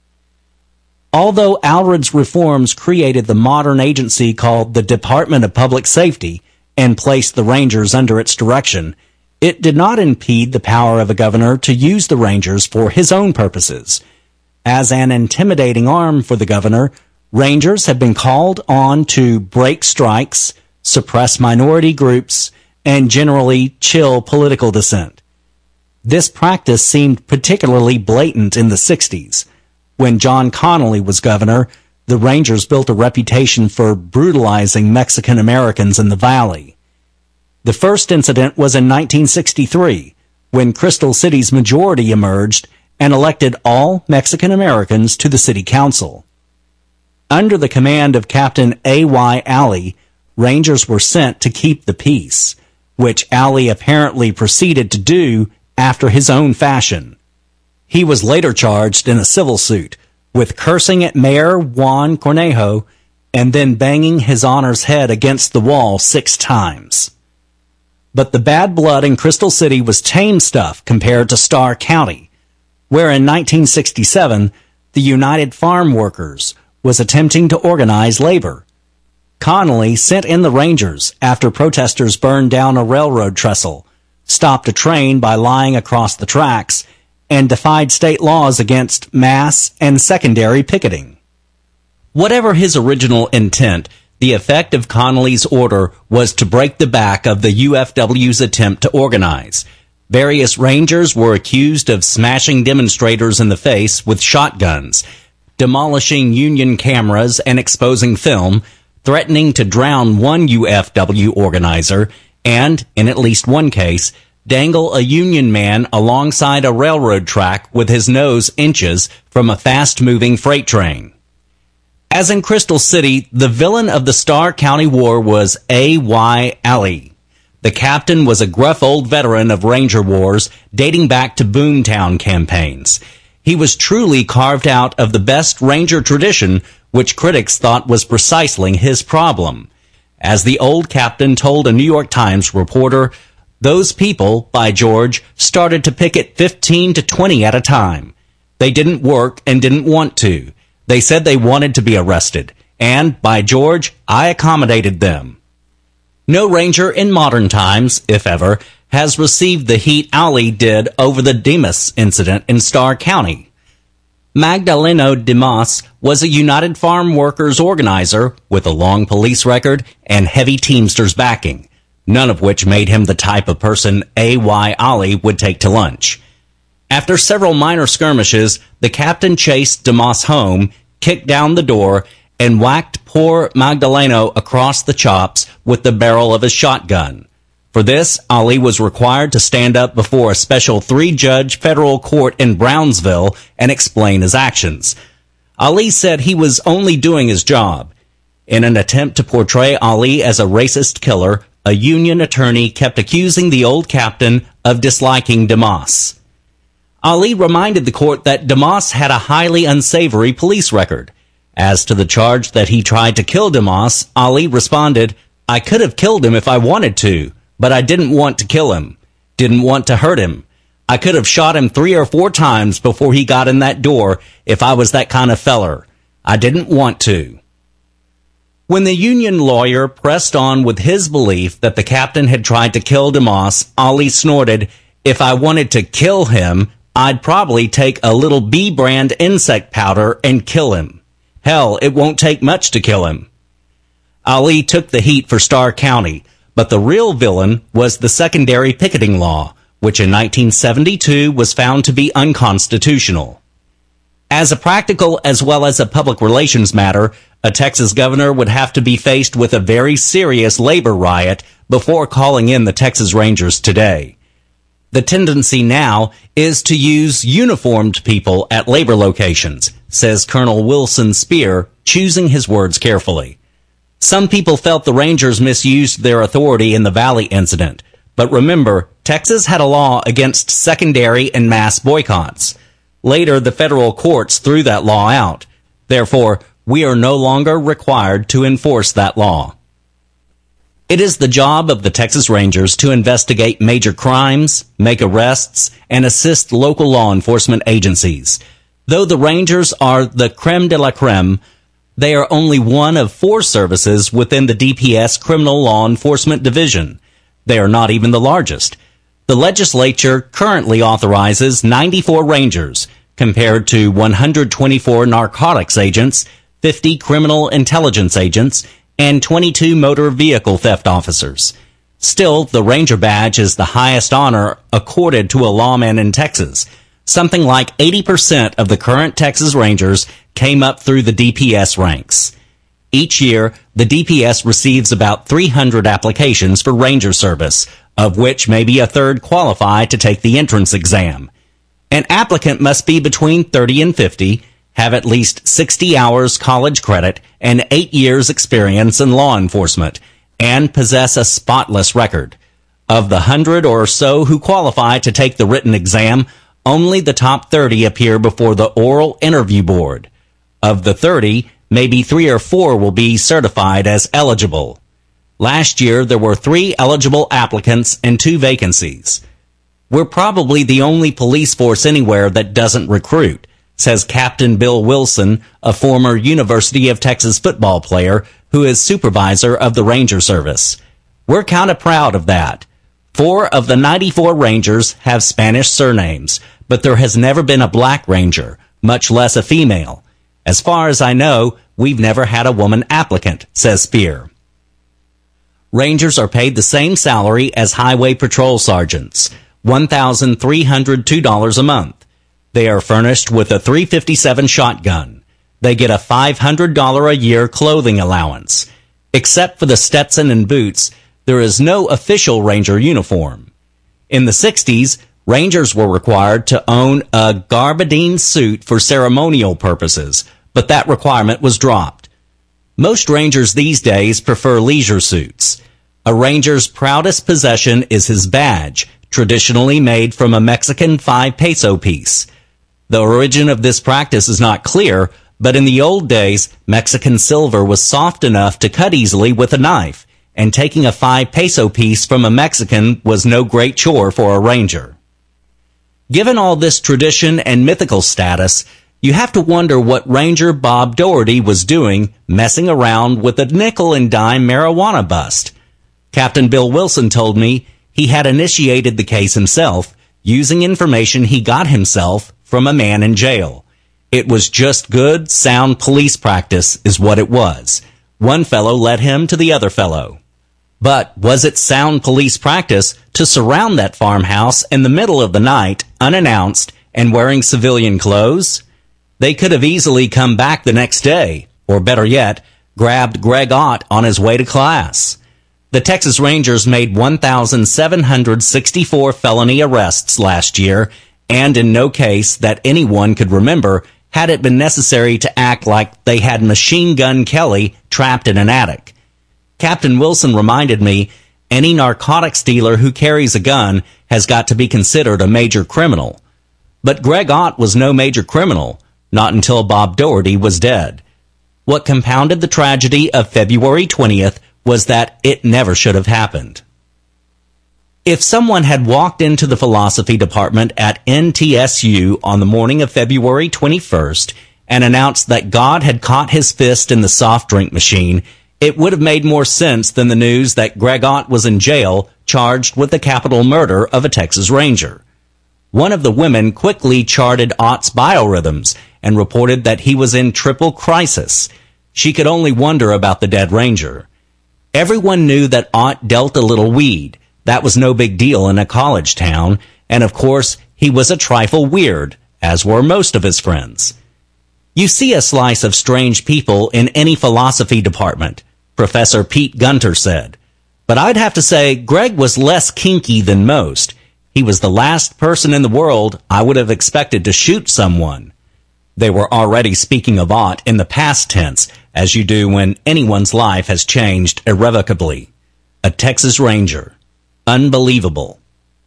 Speaker 1: Although Allred's reforms created the modern agency called the Department of Public Safety and placed the Rangers under its direction, it did not impede the power of a governor to use the Rangers for his own purposes. As an intimidating arm for the governor, Rangers have been called on to break strikes, suppress minority groups, and generally chill political dissent. This practice seemed particularly blatant in the sixties. When John Connally was governor, the Rangers built a reputation for brutalizing Mexican Americans in the Valley. The first incident was in nineteen sixty-three, when Crystal City's majority emerged and elected all Mexican Americans to the city council. Under the command of Captain A Y Alley, Rangers were sent to keep the peace, which Alley apparently proceeded to do after his own fashion. He was later charged in a civil suit with cursing at Mayor Juan Cornejo and then banging his Honor's head against the wall six times. But the bad blood in Crystal City was tame stuff compared to Starr County, where in nineteen sixty-seven, the United Farm Workers was attempting to organize labor. Connally sent in the Rangers after protesters burned down a railroad trestle, stopped a train by lying across the tracks, and defied state laws against mass and secondary picketing. Whatever his original intent, the effect of Connally's order was to break the back of the U F W's attempt to organize. Various Rangers were accused of smashing demonstrators in the face with shotguns, demolishing Union cameras and exposing film, threatening to drown one U F W organizer, and, in at least one case, dangle a Union man alongside a railroad track with his nose inches from a fast-moving freight train. As in Crystal City, the villain of the Starr County War was A Y Alley. The captain was a gruff old veteran of Ranger wars dating back to Boomtown campaigns. He was truly carved out of the best Ranger tradition, which critics thought was precisely his problem. As the old captain told a New York Times reporter, "Those people, by George, started to picket fifteen to twenty at a time. They didn't work and didn't want to. They said they wanted to be arrested, and, by George, I accommodated them." No Ranger in modern times, if ever, has received the heat Alley did over the Dimas incident in Starr County. Magdaleno Dimas was a United Farm Workers organizer with a long police record and heavy Teamsters backing, none of which made him the type of person A Y Alley would take to lunch. After several minor skirmishes, the captain chased Dimas home, kicked down the door, and whacked poor Magdaleno across the chops with the barrel of his shotgun. For this, Ali was required to stand up before a special three-judge federal court in Brownsville and explain his actions. Ali said he was only doing his job. In an attempt to portray Ali as a racist killer, a Union attorney kept accusing the old captain of disliking Dimas. Ali reminded the court that Dimas had a highly unsavory police record. As to the charge that he tried to kill Dimas, Ali responded, "I could have killed him if I wanted to, but I didn't want to kill him, didn't want to hurt him. I could have shot him three or four times before he got in that door if I was that kind of feller. I didn't want to." When the Union lawyer pressed on with his belief that the captain had tried to kill Dimas, Ali snorted, "If I wanted to kill him, I'd probably take a little B-brand insect powder and kill him. Hell, it won't take much to kill him." Ali took the heat for Starr County, but the real villain was the secondary picketing law, which in nineteen seventy-two was found to be unconstitutional. As a practical as well as a public relations matter, a Texas governor would have to be faced with a very serious labor riot before calling in the Texas Rangers today. The tendency now is to use uniformed people at labor locations, says Colonel Wilson Spear, choosing his words carefully. Some people felt the Rangers misused their authority in the Valley incident, but remember, Texas had a law against secondary and mass boycotts. Later, the federal courts threw that law out. Therefore, we are no longer required to enforce that law. It is the job of the Texas Rangers to investigate major crimes, make arrests, and assist local law enforcement agencies. Though the Rangers are the creme de la creme, they are only one of four services within the D P S Criminal Law Enforcement Division. They are not even the largest. The legislature currently authorizes ninety-four Rangers, compared to one hundred twenty-four narcotics agents, fifty criminal intelligence agents, and twenty-two motor vehicle theft officers. Still, the Ranger badge is the highest honor accorded to a lawman in Texas. Something like eighty percent of the current Texas Rangers came up through the D P S ranks. Each year, The D P S receives about three hundred applications for Ranger service, of which maybe a third qualify to take the entrance exam. An applicant must be between thirty and fifty, have at least sixty hours college credit and eight years experience in law enforcement, and possess a spotless record. Of the hundred or so who qualify to take the written exam, only the top thirty appear before the oral interview board. Of the thirty, maybe three or four will be certified as eligible. Last year, there were three eligible applicants and two vacancies. We're probably the only police force anywhere that doesn't recruit, says Captain Bill Wilson, a former University of Texas football player who is supervisor of the Ranger Service. We're kind of proud of that. Four of the ninety-four Rangers have Spanish surnames, but there has never been a black Ranger, much less a female. As far as I know, we've never had a woman applicant, says Spear. Rangers are paid the same salary as highway patrol sergeants, one thousand three hundred two dollars a month. They are furnished with a three fifty-seven shotgun. They get a five hundred dollars a year clothing allowance. Except for the Stetson and boots, there is no official Ranger uniform. In the sixties, Rangers were required to own a gabardine suit for ceremonial purposes, but that requirement was dropped. Most Rangers these days prefer leisure suits. A Ranger's proudest possession is his badge, traditionally made from a Mexican five peso piece. The origin of this practice is not clear, but in the old days, Mexican silver was soft enough to cut easily with a knife, and taking a five peso piece from a Mexican was no great chore for a Ranger. Given all this tradition and mythical status, you have to wonder what Ranger Bob Doherty was doing messing around with a nickel and dime marijuana bust. Captain Bill Wilson told me he had initiated the case himself, using information he got himself from a man in jail. It was just good, sound police practice is what it was. One fellow led him to the other fellow. But was it sound police practice to surround that farmhouse in the middle of the night, unannounced, and wearing civilian clothes? They could have easily come back the next day, or better yet, grabbed Greg Ott on his way to class. The Texas Rangers made one thousand seven hundred sixty-four felony arrests last year, and in no case that anyone could remember had it been necessary to act like they had Machine Gun Kelly trapped in an attic. Captain Wilson reminded me, any narcotics dealer who carries a gun has got to be considered a major criminal. But Greg Ott was no major criminal, not until Bob Doherty was dead. What compounded the tragedy of February twentieth was that it never should have happened. If someone had walked into the philosophy department at N T S U on the morning of February twenty-first and announced that God had caught his fist in the soft drink machine, it would have made more sense than the news that Greg Ott was in jail, charged with the capital murder of a Texas Ranger. One of the women quickly charted Ott's biorhythms and reported that he was in triple crisis. She could only wonder about the dead Ranger. Everyone knew that Ott dealt a little weed. That was no big deal in a college town, and of course, he was a trifle weird, as were most of his friends. You see a slice of strange people in any philosophy department, Professor Pete Gunter said. But I'd have to say Greg was less kinky than most. He was the last person in the world I would have expected to shoot someone. They were already speaking of Ott in the past tense, as you do when anyone's life has changed irrevocably. A Texas Ranger. Unbelievable.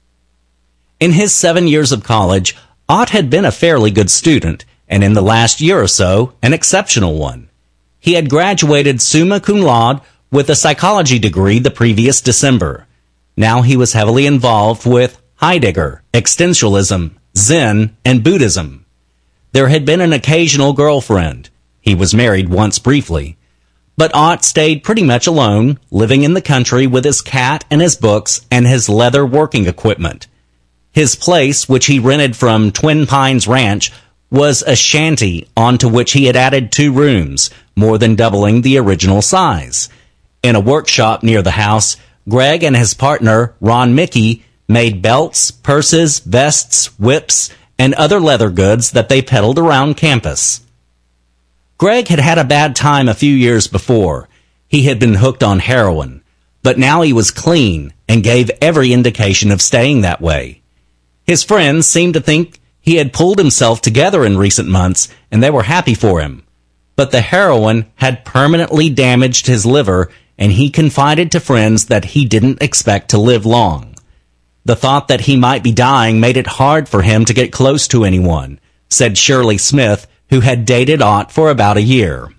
Speaker 1: In his seven years of college, Ott had been a fairly good student, and in the last year or so, an exceptional one. He had graduated summa cum laude with a psychology degree the previous December. Now he was heavily involved with Heidegger, existentialism, Zen, and Buddhism. There had been an occasional girlfriend. He was married once briefly. But Ott stayed pretty much alone, living in the country with his cat and his books and his leather working equipment. His place, which he rented from Twin Pines Ranch, was a shanty onto which he had added two rooms, more than doubling the original size. In a workshop near the house, Greg and his partner, Ron Mickey, made belts, purses, vests, whips, and other leather goods that they peddled around campus. Greg had had a bad time a few years before. He had been hooked on heroin, but now he was clean and gave every indication of staying that way. His friends seemed to think he had pulled himself together in recent months, and they were happy for him. But the heroin had permanently damaged his liver, and he confided to friends that he didn't expect to live long. The thought that he might be dying made it hard for him to get close to anyone, said Shirley Smith, who had dated Ott for about a year.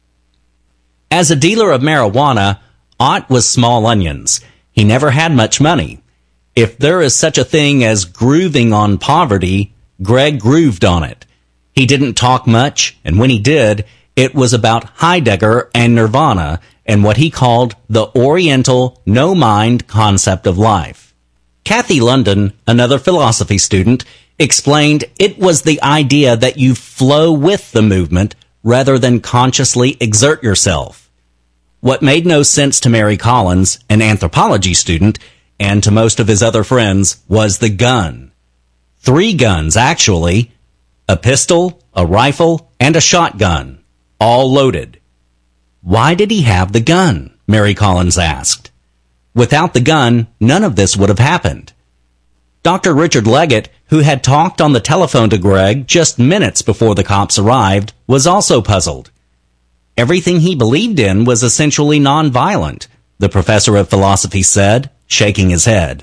Speaker 1: As a dealer of marijuana, Ott was small onions. He never had much money. If there is such a thing as grooving on poverty, Greg grooved on it. He didn't talk much, and when he did, it was about Heidegger and Nirvana and what he called the Oriental no-mind concept of life. Kathy London, another philosophy student, explained it was the idea that you flow with the movement rather than consciously exert yourself. What made no sense to Mary Collins, an anthropology student, and to most of his other friends, was the gun. Three guns, actually. A pistol, a rifle, and a shotgun, all loaded. Why did he have the gun? Mary Collins asked. Without the gun, none of this would have happened. Doctor Richard Leggett, who had talked on the telephone to Greg just minutes before the cops arrived, was also puzzled. Everything he believed in was essentially nonviolent, the professor of philosophy said, shaking his head.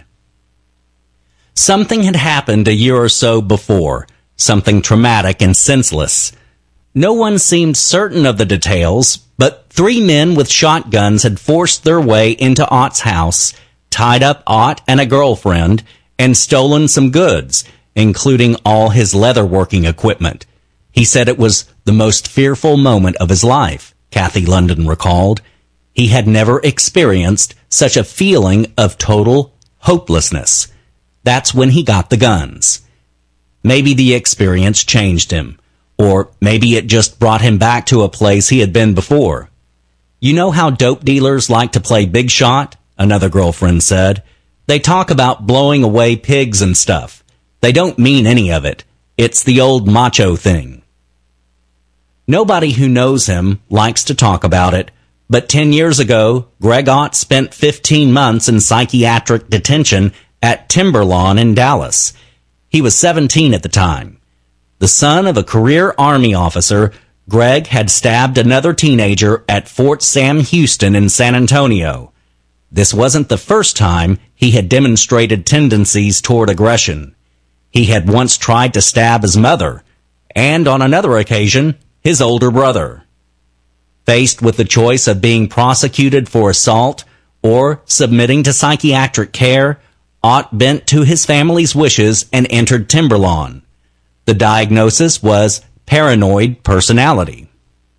Speaker 1: Something had happened a year or so before, something traumatic and senseless. No one seemed certain of the details, but three men with shotguns had forced their way into Ott's house, tied up Ott and a girlfriend, and stolen some goods, including all his leatherworking equipment. He said it was the most fearful moment of his life, Kathy London recalled. He had never experienced such a feeling of total hopelessness. That's when he got the guns. Maybe the experience changed him, or maybe it just brought him back to a place he had been before. You know how dope dealers like to play big shot? Another girlfriend said. They talk about blowing away pigs and stuff. They don't mean any of it. It's the old macho thing. Nobody who knows him likes to talk about it, but ten years ago, Greg Ott spent fifteen months in psychiatric detention at Timberlawn in Dallas. He was seventeen at the time. The son of a career Army officer, Greg had stabbed another teenager at Fort Sam Houston in San Antonio. This wasn't the first time he had demonstrated tendencies toward aggression. He had once tried to stab his mother, and on another occasion, his older brother. Faced with the choice of being prosecuted for assault or submitting to psychiatric care, Ott bent to his family's wishes and entered Timberlawn. The diagnosis was paranoid personality.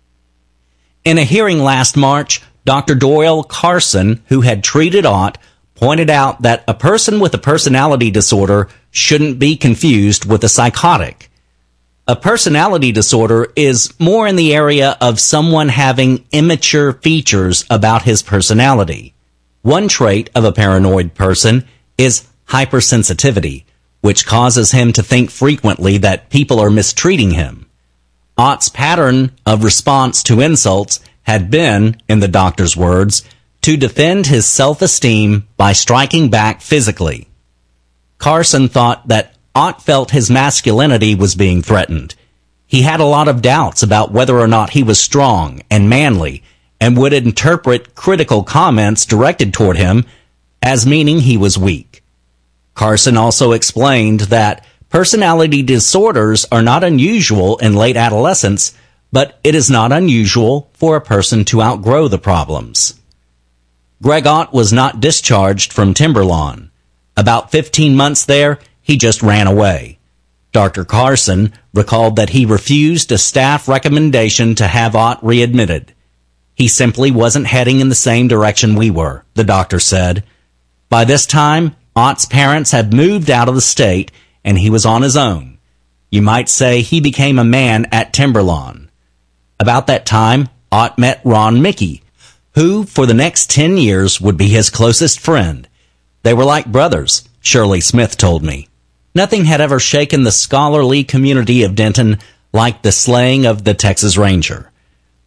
Speaker 1: In a hearing last March, Doctor Doyle Carson, who had treated Ott, pointed out that a person with a personality disorder shouldn't be confused with a psychotic. A personality disorder is more in the area of someone having immature features about his personality. One trait of a paranoid person is hypersensitivity, which causes him to think frequently that people are mistreating him. Ott's pattern of response to insults had been, in the doctor's words, to defend his self-esteem by striking back physically. Carson thought that Ott felt his masculinity was being threatened. He had a lot of doubts about whether or not he was strong and manly, and would interpret critical comments directed toward him as meaning he was weak. Carson also explained that personality disorders are not unusual in late adolescence, but it is not unusual for a person to outgrow the problems. Greg Ott was not discharged from Timberlawn. About fifteen months there, he just ran away. Doctor Carson recalled that he refused a staff recommendation to have Ott readmitted. He simply wasn't heading in the same direction we were, the doctor said. By this time, Ott's parents had moved out of the state, and he was on his own. You might say he became a man at Timberlawn. About that time, Ott met Ron Mickey, who, for the next ten years, would be his closest friend. They were like brothers, Shirley Smith told me. Nothing had ever shaken the scholarly community of Denton like the slaying of the Texas Ranger.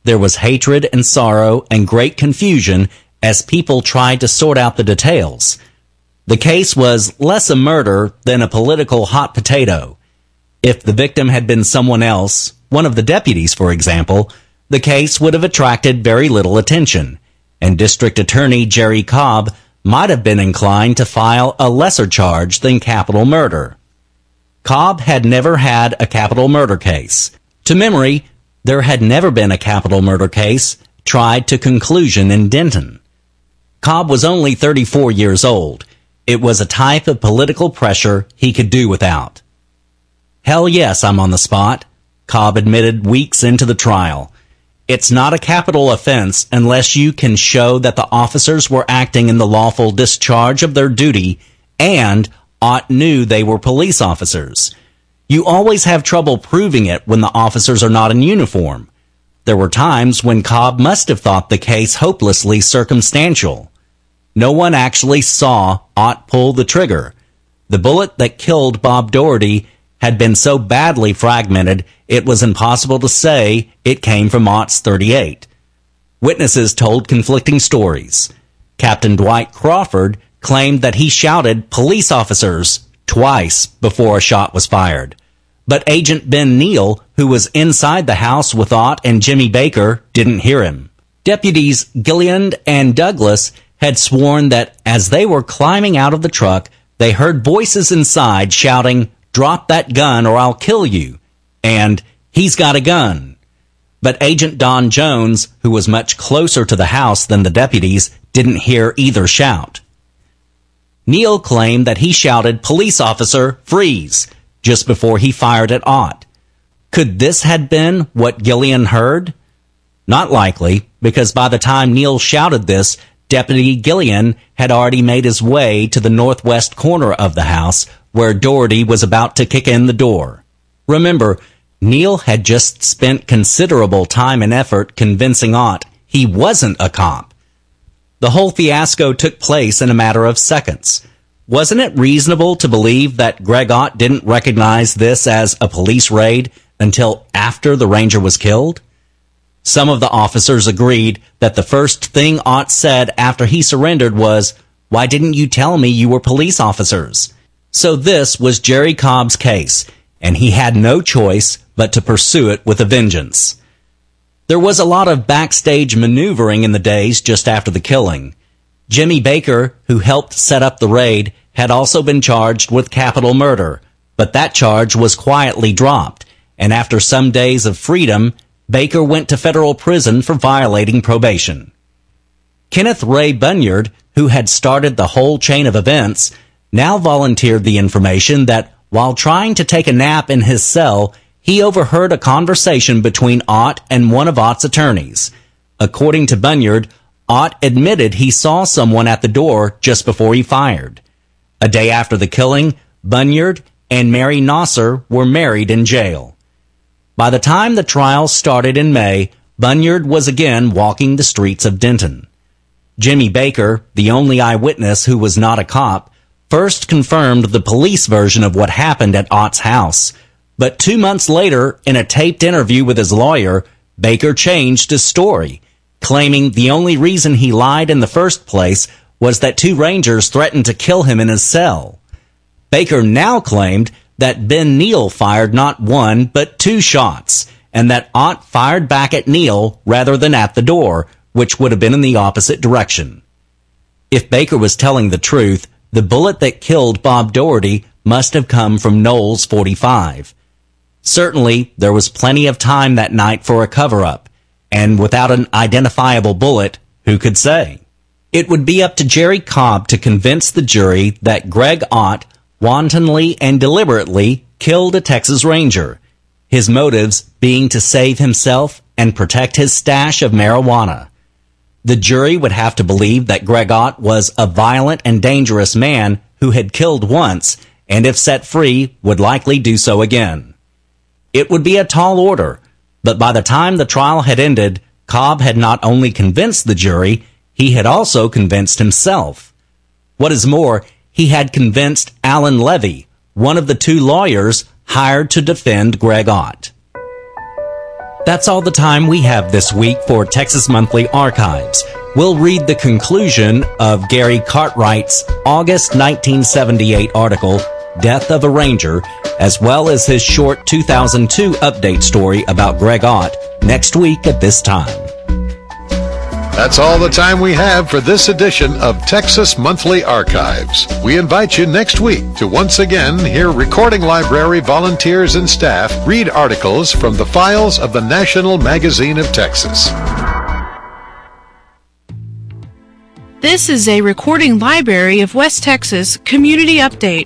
Speaker 1: There was hatred and sorrow and great confusion as people tried to sort out the details. The case was less a murder than a political hot potato. If the victim had been someone else, one of the deputies, for example, the case would have attracted very little attention, and District Attorney Jerry Cobb might have been inclined to file a lesser charge than capital murder. Cobb had never had a capital murder case. To memory, there had never been a capital murder case tried to conclusion in Denton. Cobb was only thirty-four years old. It was a type of political pressure he could do without. Hell yes, I'm on the spot, Cobb admitted weeks into the trial. It's not a capital offense unless you can show that the officers were acting in the lawful discharge of their duty and Ott knew they were police officers. You always have trouble proving it when the officers are not in uniform. There were times when Cobb must have thought the case hopelessly circumstantial. No one actually saw Ott pull the trigger. The bullet that killed Bob Doherty had been so badly fragmented it was impossible to say it came from Ott's thirty-eight. Witnesses told conflicting stories. Captain Dwight Crawford claimed that he shouted "police officers" twice before a shot was fired. But Agent Ben Neal, who was inside the house with Ott and Jimmy Baker, didn't hear him. Deputies Gilliland and Douglas had sworn that as they were climbing out of the truck, they heard voices inside shouting, "Drop that gun or I'll kill you," and "He's got a gun." But Agent Don Jones, who was much closer to the house than the deputies, didn't hear either shout. Neal claimed that he shouted, "Police officer, freeze," just before he fired at Ott. Could this have been what Gillian heard? Not likely, because by the time Neal shouted this, Deputy Gillian had already made his way to the northwest corner of the house, where Doherty was about to kick in the door. Remember, Neal had just spent considerable time and effort convincing Ott he wasn't a cop. The whole fiasco took place in a matter of seconds. Wasn't it reasonable to believe that Greg Ott didn't recognize this as a police raid until after the ranger was killed? Some of the officers agreed that the first thing Ott said after he surrendered was, "Why didn't you tell me you were police officers?" So this was Jerry Cobb's case, and he had no choice but to pursue it with a vengeance. There was a lot of backstage maneuvering in the days just after the killing. Jimmy Baker, who helped set up the raid, had also been charged with capital murder, but that charge was quietly dropped, and after some days of freedom, Baker went to federal prison for violating probation. Kenneth Ray Bunyard, who had started the whole chain of events, now volunteered the information that while trying to take a nap in his cell, he overheard a conversation between Ott and one of Ott's attorneys. According to Bunyard, Ott admitted he saw someone at the door just before he fired. A day after the killing, Bunyard and Mary Nosser were married in jail. By the time the trial started in May, Bunyard was again walking the streets of Denton. Jimmy Baker, the only eyewitness who was not a cop, first confirmed the police version of what happened at Ott's house. But two months later, in a taped interview with his lawyer, Baker changed his story, claiming the only reason he lied in the first place was that two rangers threatened to kill him in his cell. Baker now claimed that Ben Neal fired not one, but two shots, and that Ott fired back at Neal rather than at the door, which would have been in the opposite direction. If Baker was telling the truth, the bullet that killed Bob Doherty must have come from Knowles forty-five. Certainly, there was plenty of time that night for a cover-up, and without an identifiable bullet, who could say? It would be up to Jerry Cobb to convince the jury that Greg Ott wantonly and deliberately killed a Texas Ranger, his motives being to save himself and protect his stash of marijuana. The jury would have to believe that Greg Ott was a violent and dangerous man who had killed once, and if set free, would likely do so again. It would be a tall order, but by the time the trial had ended, Cobb had not only convinced the jury, he had also convinced himself. What is more, he had convinced Alan Levy, one of the two lawyers hired to defend Greg Ott. That's all the time we have this week for Texas Monthly Archives. We'll read the conclusion of Gary Cartwright's August nineteen seventy-eight article, Death of a Ranger, as well as his short two thousand two update story about Greg Ott next week at this time.
Speaker 2: That's all the time we have for this edition of Texas Monthly Archives. We invite you next week to once again hear Recording Library volunteers and staff read articles from the files of the National Magazine of Texas.
Speaker 3: This is a Recording Library of West Texas Community Update.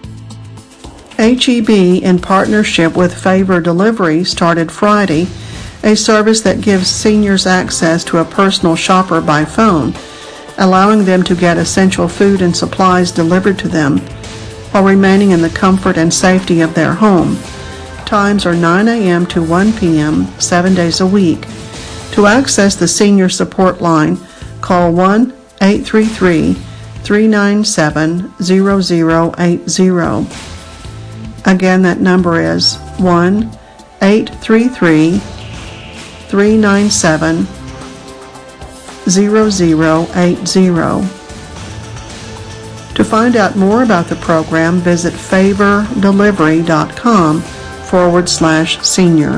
Speaker 4: H E B, in partnership with Favor Delivery, started Friday, a service that gives seniors access to a personal shopper by phone, allowing them to get essential food and supplies delivered to them while remaining in the comfort and safety of their home. Times are nine a.m. to one p.m., seven days a week. To access the senior support line, call one eight three three, three nine seven, zero zero eight zero. Again, that number is one eight three three, three nine seven, zero zero eight zero. To find out more about the program, visit favordelivery.com forward slash senior.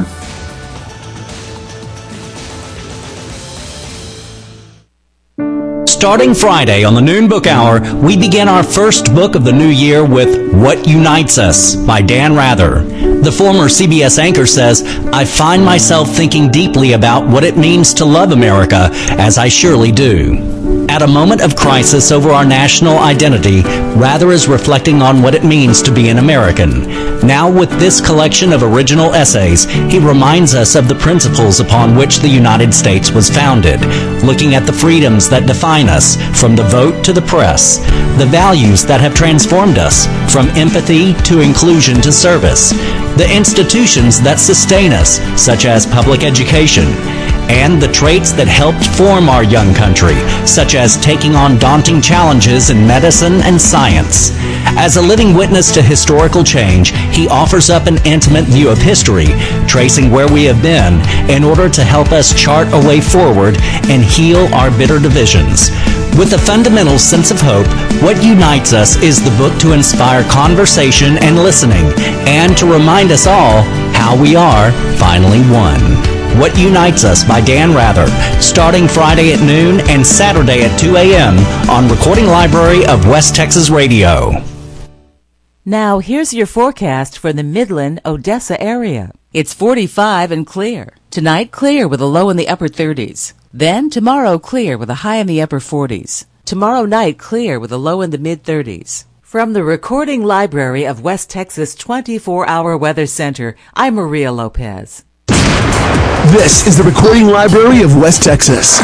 Speaker 1: Starting Friday on the Noon Book Hour, we begin our first book of the new year with What Unites Us by Dan Rather. The former C B S anchor says, I find myself thinking deeply about what it means to love America, as I surely do. At a moment of crisis over our national identity, Rather is reflecting on what it means to be an American. Now, with this collection of original essays, he reminds us of the principles upon which the United States was founded, looking at the freedoms that define us, from the vote to the press, the values that have transformed us, from empathy to inclusion to service, the institutions that sustain us, such as public education, and the traits that helped form our young country, such as taking on daunting challenges in medicine and science. As a living witness to historical change, he offers up an intimate view of history, tracing where we have been in order to help us chart a way forward and heal our bitter divisions. With a fundamental sense of hope, What Unites Us is the book to inspire conversation and listening, and to remind us all how we are finally one. What Unites Us by Dan Rather, starting Friday at noon and Saturday at two a.m. on Recording Library of West Texas Radio.
Speaker 5: Now, here's your forecast for the Midland-Odessa area. It's forty-five and clear. Tonight, clear with a low in the upper thirties. Then, tomorrow, clear with a high in the upper forties. Tomorrow night, clear with a low in the mid-thirties. From the Recording Library of West Texas twenty-four hour Weather Center, I'm Maria Lopez.
Speaker 6: This is the Recording Library of West Texas.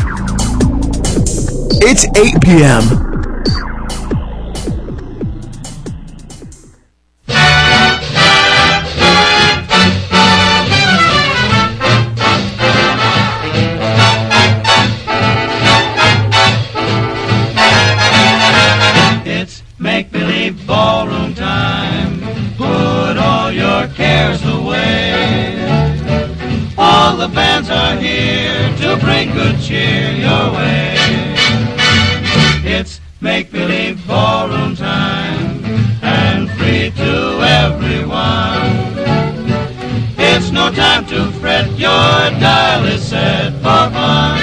Speaker 6: It's eight p.m.
Speaker 7: It's make-believe ballroom time. Put all your cares away. All the bands are here to bring good cheer your way. It's make-believe ballroom time, and free to everyone. It's no time to fret, your dial is set for fun.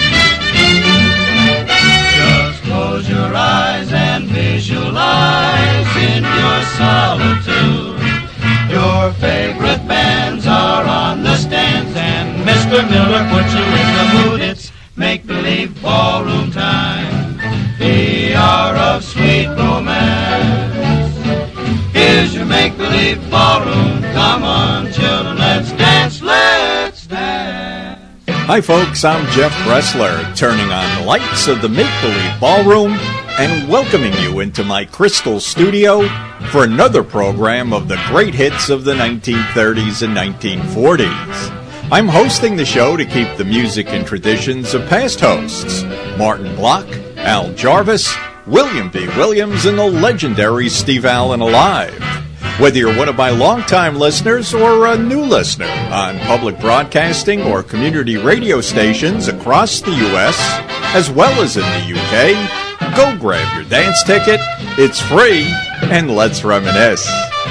Speaker 7: Just close your eyes and visualize in your solitude. Your favorite bands are on the stands, and Mister Miller puts you in the mood. It's make-believe ballroom time, the hour of sweet romance. Here's your make-believe ballroom. Come on, children, let's dance, let's dance.
Speaker 8: Hi, folks, I'm Jeff Bressler, turning on the lights of the make-believe ballroom and welcoming you into my crystal studio for another program of the great hits of the nineteen thirties and nineteen forties. I'm hosting the show to keep the music and traditions of past hosts, Martin Block, Al Jarvis, William V. Williams, and the legendary Steve Allen alive. Whether you're one of my longtime listeners or a new listener on public broadcasting or community radio stations across the U S, as well as in the U K, go grab your dance ticket. It's free, and let's reminisce.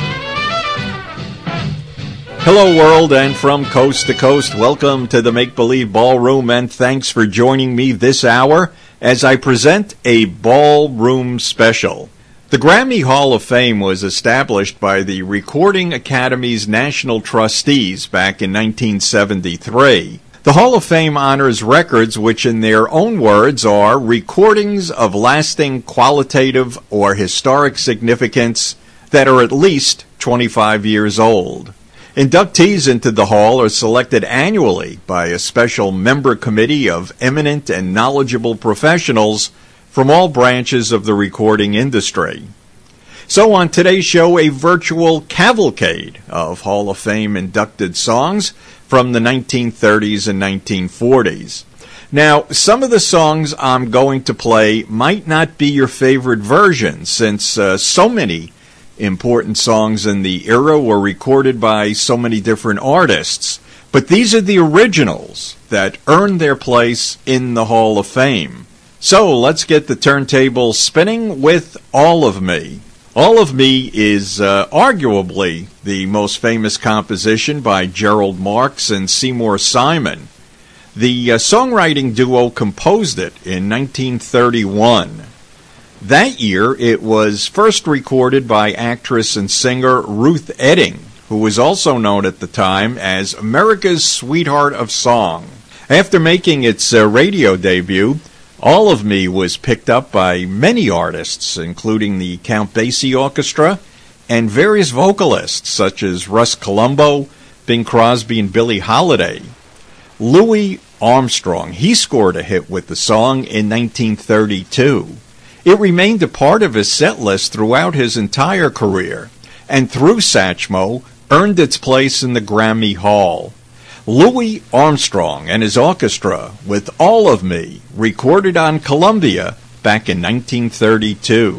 Speaker 8: Hello, world, and from coast to coast, welcome to the Make Believe Ballroom, and thanks for joining me this hour as I present a ballroom special. The Grammy Hall of Fame was established by the Recording Academy's National Trustees back in nineteen seventy-three. The Hall of Fame honors records which, in their own words, are recordings of lasting qualitative or historic significance that are at least twenty-five years old. Inductees into the Hall are selected annually by a special member committee of eminent and knowledgeable professionals from all branches of the recording industry. So on today's show, a virtual cavalcade of Hall of Fame inducted songs from the nineteen thirties and nineteen forties. Now, some of the songs I'm going to play might not be your favorite version, since uh, so many important songs in the era were recorded by so many different artists. But these are the originals that earned their place in the Hall of Fame. So let's get the turntable spinning with All of Me. All of Me is uh, arguably the most famous composition by Gerald Marks and Seymour Simon. The uh, songwriting duo composed it in nineteen thirty-one. That year, it was first recorded by actress and singer Ruth Etting, who was also known at the time as America's Sweetheart of Song. After making its uh, radio debut, All of Me was picked up by many artists, including the Count Basie Orchestra and various vocalists such as Russ Columbo, Bing Crosby, and Billie Holiday. Louis Armstrong, he scored a hit with the song in nineteen thirty-two. It remained a part of his set list throughout his entire career, and through Satchmo, earned its place in the Grammy Hall. Louis Armstrong and his orchestra with All of Me, recorded on Columbia back in nineteen thirty-two.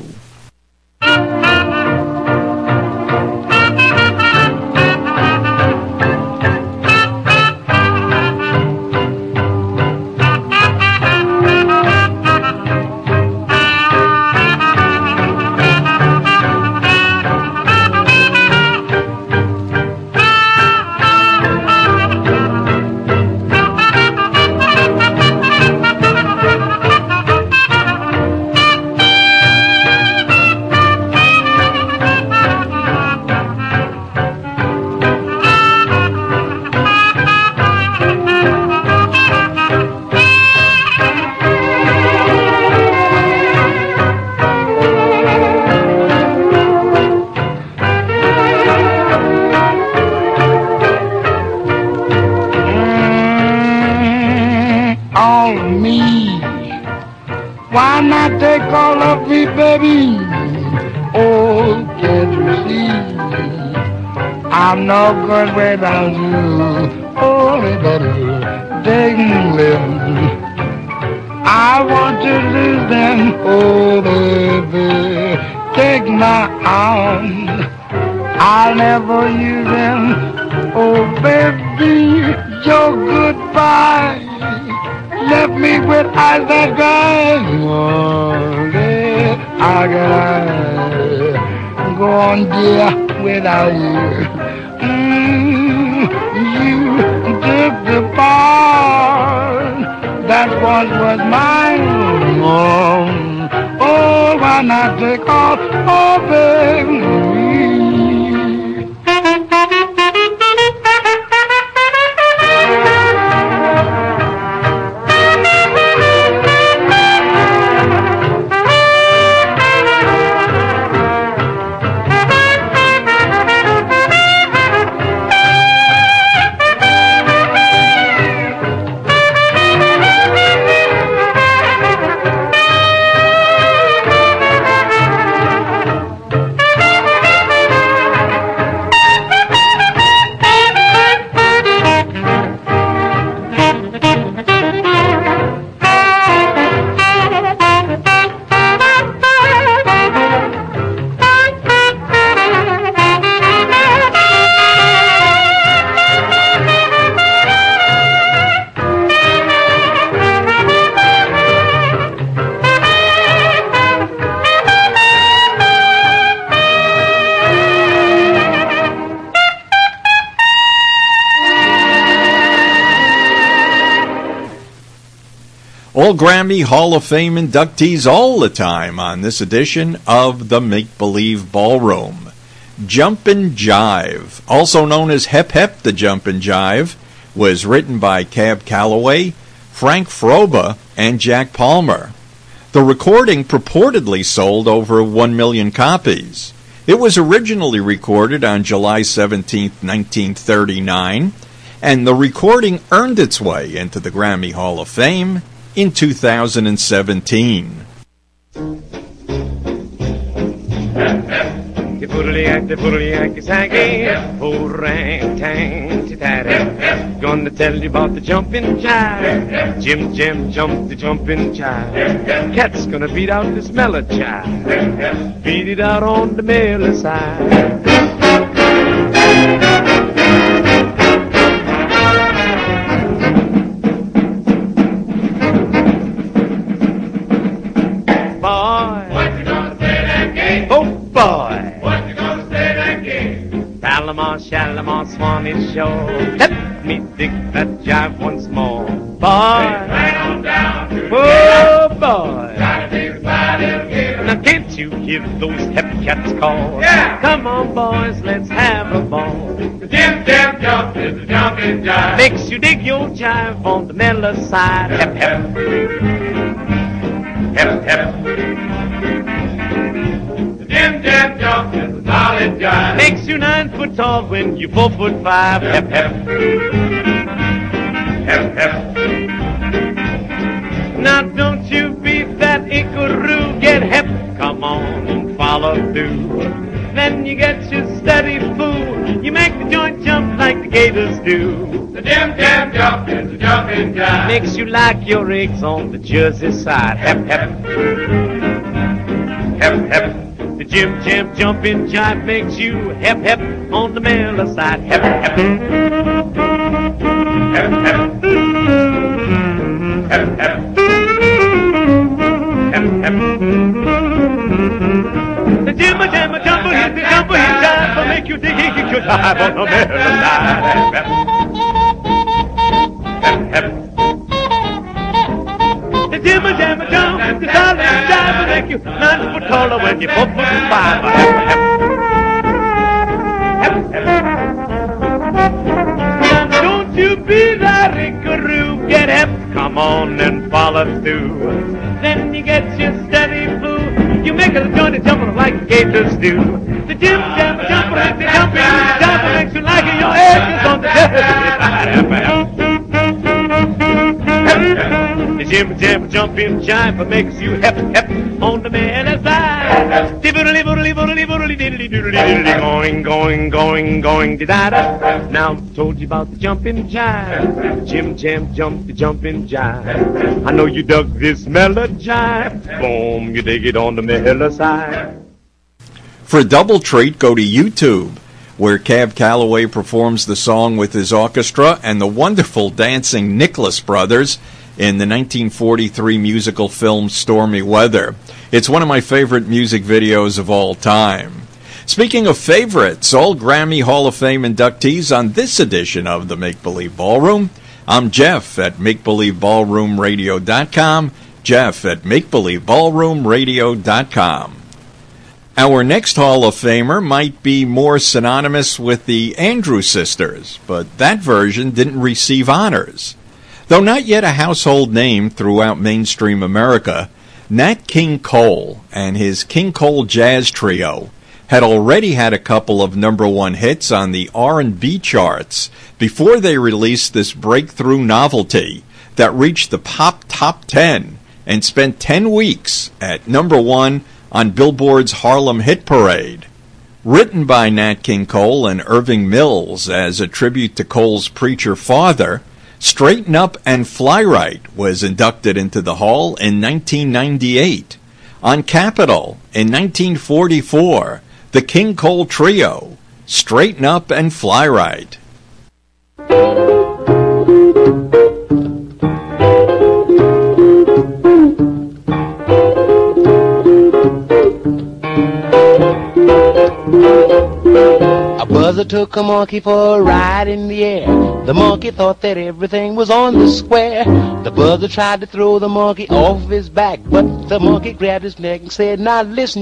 Speaker 9: Good without you, oh, better take them. I want to lose them, oh, baby, take my arms. I'll never use them, oh, baby, your goodbye left me with eyes that cry. Oh, yeah, I gotta go on, dear, without you. You took the part that was was mine. Oh, oh, why not take off, oh, baby?
Speaker 8: All Grammy Hall of Fame inductees all the time on this edition of the Make Believe Ballroom. Jumpin' Jive, also known as Hep Hep the Jumpin' Jive, was written by Cab Calloway, Frank Froba, and Jack Palmer. The recording purportedly sold over one million copies. It was originally recorded on July seventeenth, nineteen thirty-nine, and the recording earned its way into the Grammy Hall of Fame in two thousand seventeen.
Speaker 10: Gonna tell you about the jumping jive. Jim Jim jumped the jumping jive. Cat's gonna beat out this mellow jive. Beat it out on the mellow side. Shalimar, Shalimar, Swanee Shore. Let me dig that jive once more. Boy, right on down to oh, boy. Now can't you hear those hep cats call? Yeah. Come on, boys, let's have a ball. The jim jam jump is the jumping jive. Makes you dig your jive on the mellow side. Hep, hep. Hep, hep. The jim jam jump is the solid jive. Makes you nine foot tall when you four foot five. Hep, hep. Hep, hep. Now don't you be that inkaroo. Get hep, come on and follow through. Then you get your steady fool. You make the joint jump like the gators do. The jam jam jump is the jumping jive. Makes you like your eggs on the Jersey side. Hep, hep. Hep, hep. The jim jam jumping jive makes you hep hep on the mellow side. Hep hep. Hep hep. Hep hep. Hep hep. The jim jam jump hit the jump hit jive will make you dig it your jive on the mellow side. Hep hep. Hep hep. The jim jam jump the solid jive will make you nine foot taller when you four foot five. Hep, hep. Hep, hep. Now don't you be that inkaroo. Get hep, come on and follow through. Then you get your steady fool. You make a joint and jump like gators do. The jim jam jump like the jumping jive makes you like your eggs on the Jersey side. The jim jam jumping jive makes you hep hep on the mellow side. Dibbly boodly boodly boodly diddly doodly diddly going going going going da da. Now told you about the jumping jive. Jim jam jump the jumping jive. I know you dug this mellow jive. Boom, you dig it on the mellow side.
Speaker 8: For a double treat, go to YouTube, where Cab Calloway performs the song with his orchestra and the wonderful dancing Nicholas Brothers in the nineteen forty-three musical film Stormy Weather. It's one of my favorite music videos of all time. Speaking of favorites, all Grammy Hall of Fame inductees on this edition of the Make Believe Ballroom. I'm Jeff at make believe ballroom radio dot com, Jeff at make believe ballroom radio dot com. Our next Hall of Famer might be more synonymous with the Andrews Sisters, but that version didn't receive honors. Though not yet a household name throughout mainstream America, Nat King Cole and his King Cole Jazz Trio had already had a couple of number one hits on the R and B charts before they released this breakthrough novelty that reached the pop top ten and spent ten weeks at number one on Billboard's Harlem Hit Parade. Written by Nat King Cole and Irving Mills as a tribute to Cole's preacher father, Straighten Up and Fly Right was inducted into the Hall in nineteen ninety-eight. On Capitol in nineteen forty-four, the King Cole Trio, Straighten Up and Fly Right.
Speaker 11: I buzz buzzer took a monkey for a ride in the air. The monkey thought that everything was on the square. The buzzer tried to throw the monkey off his back, but the monkey grabbed his neck and said, now listen,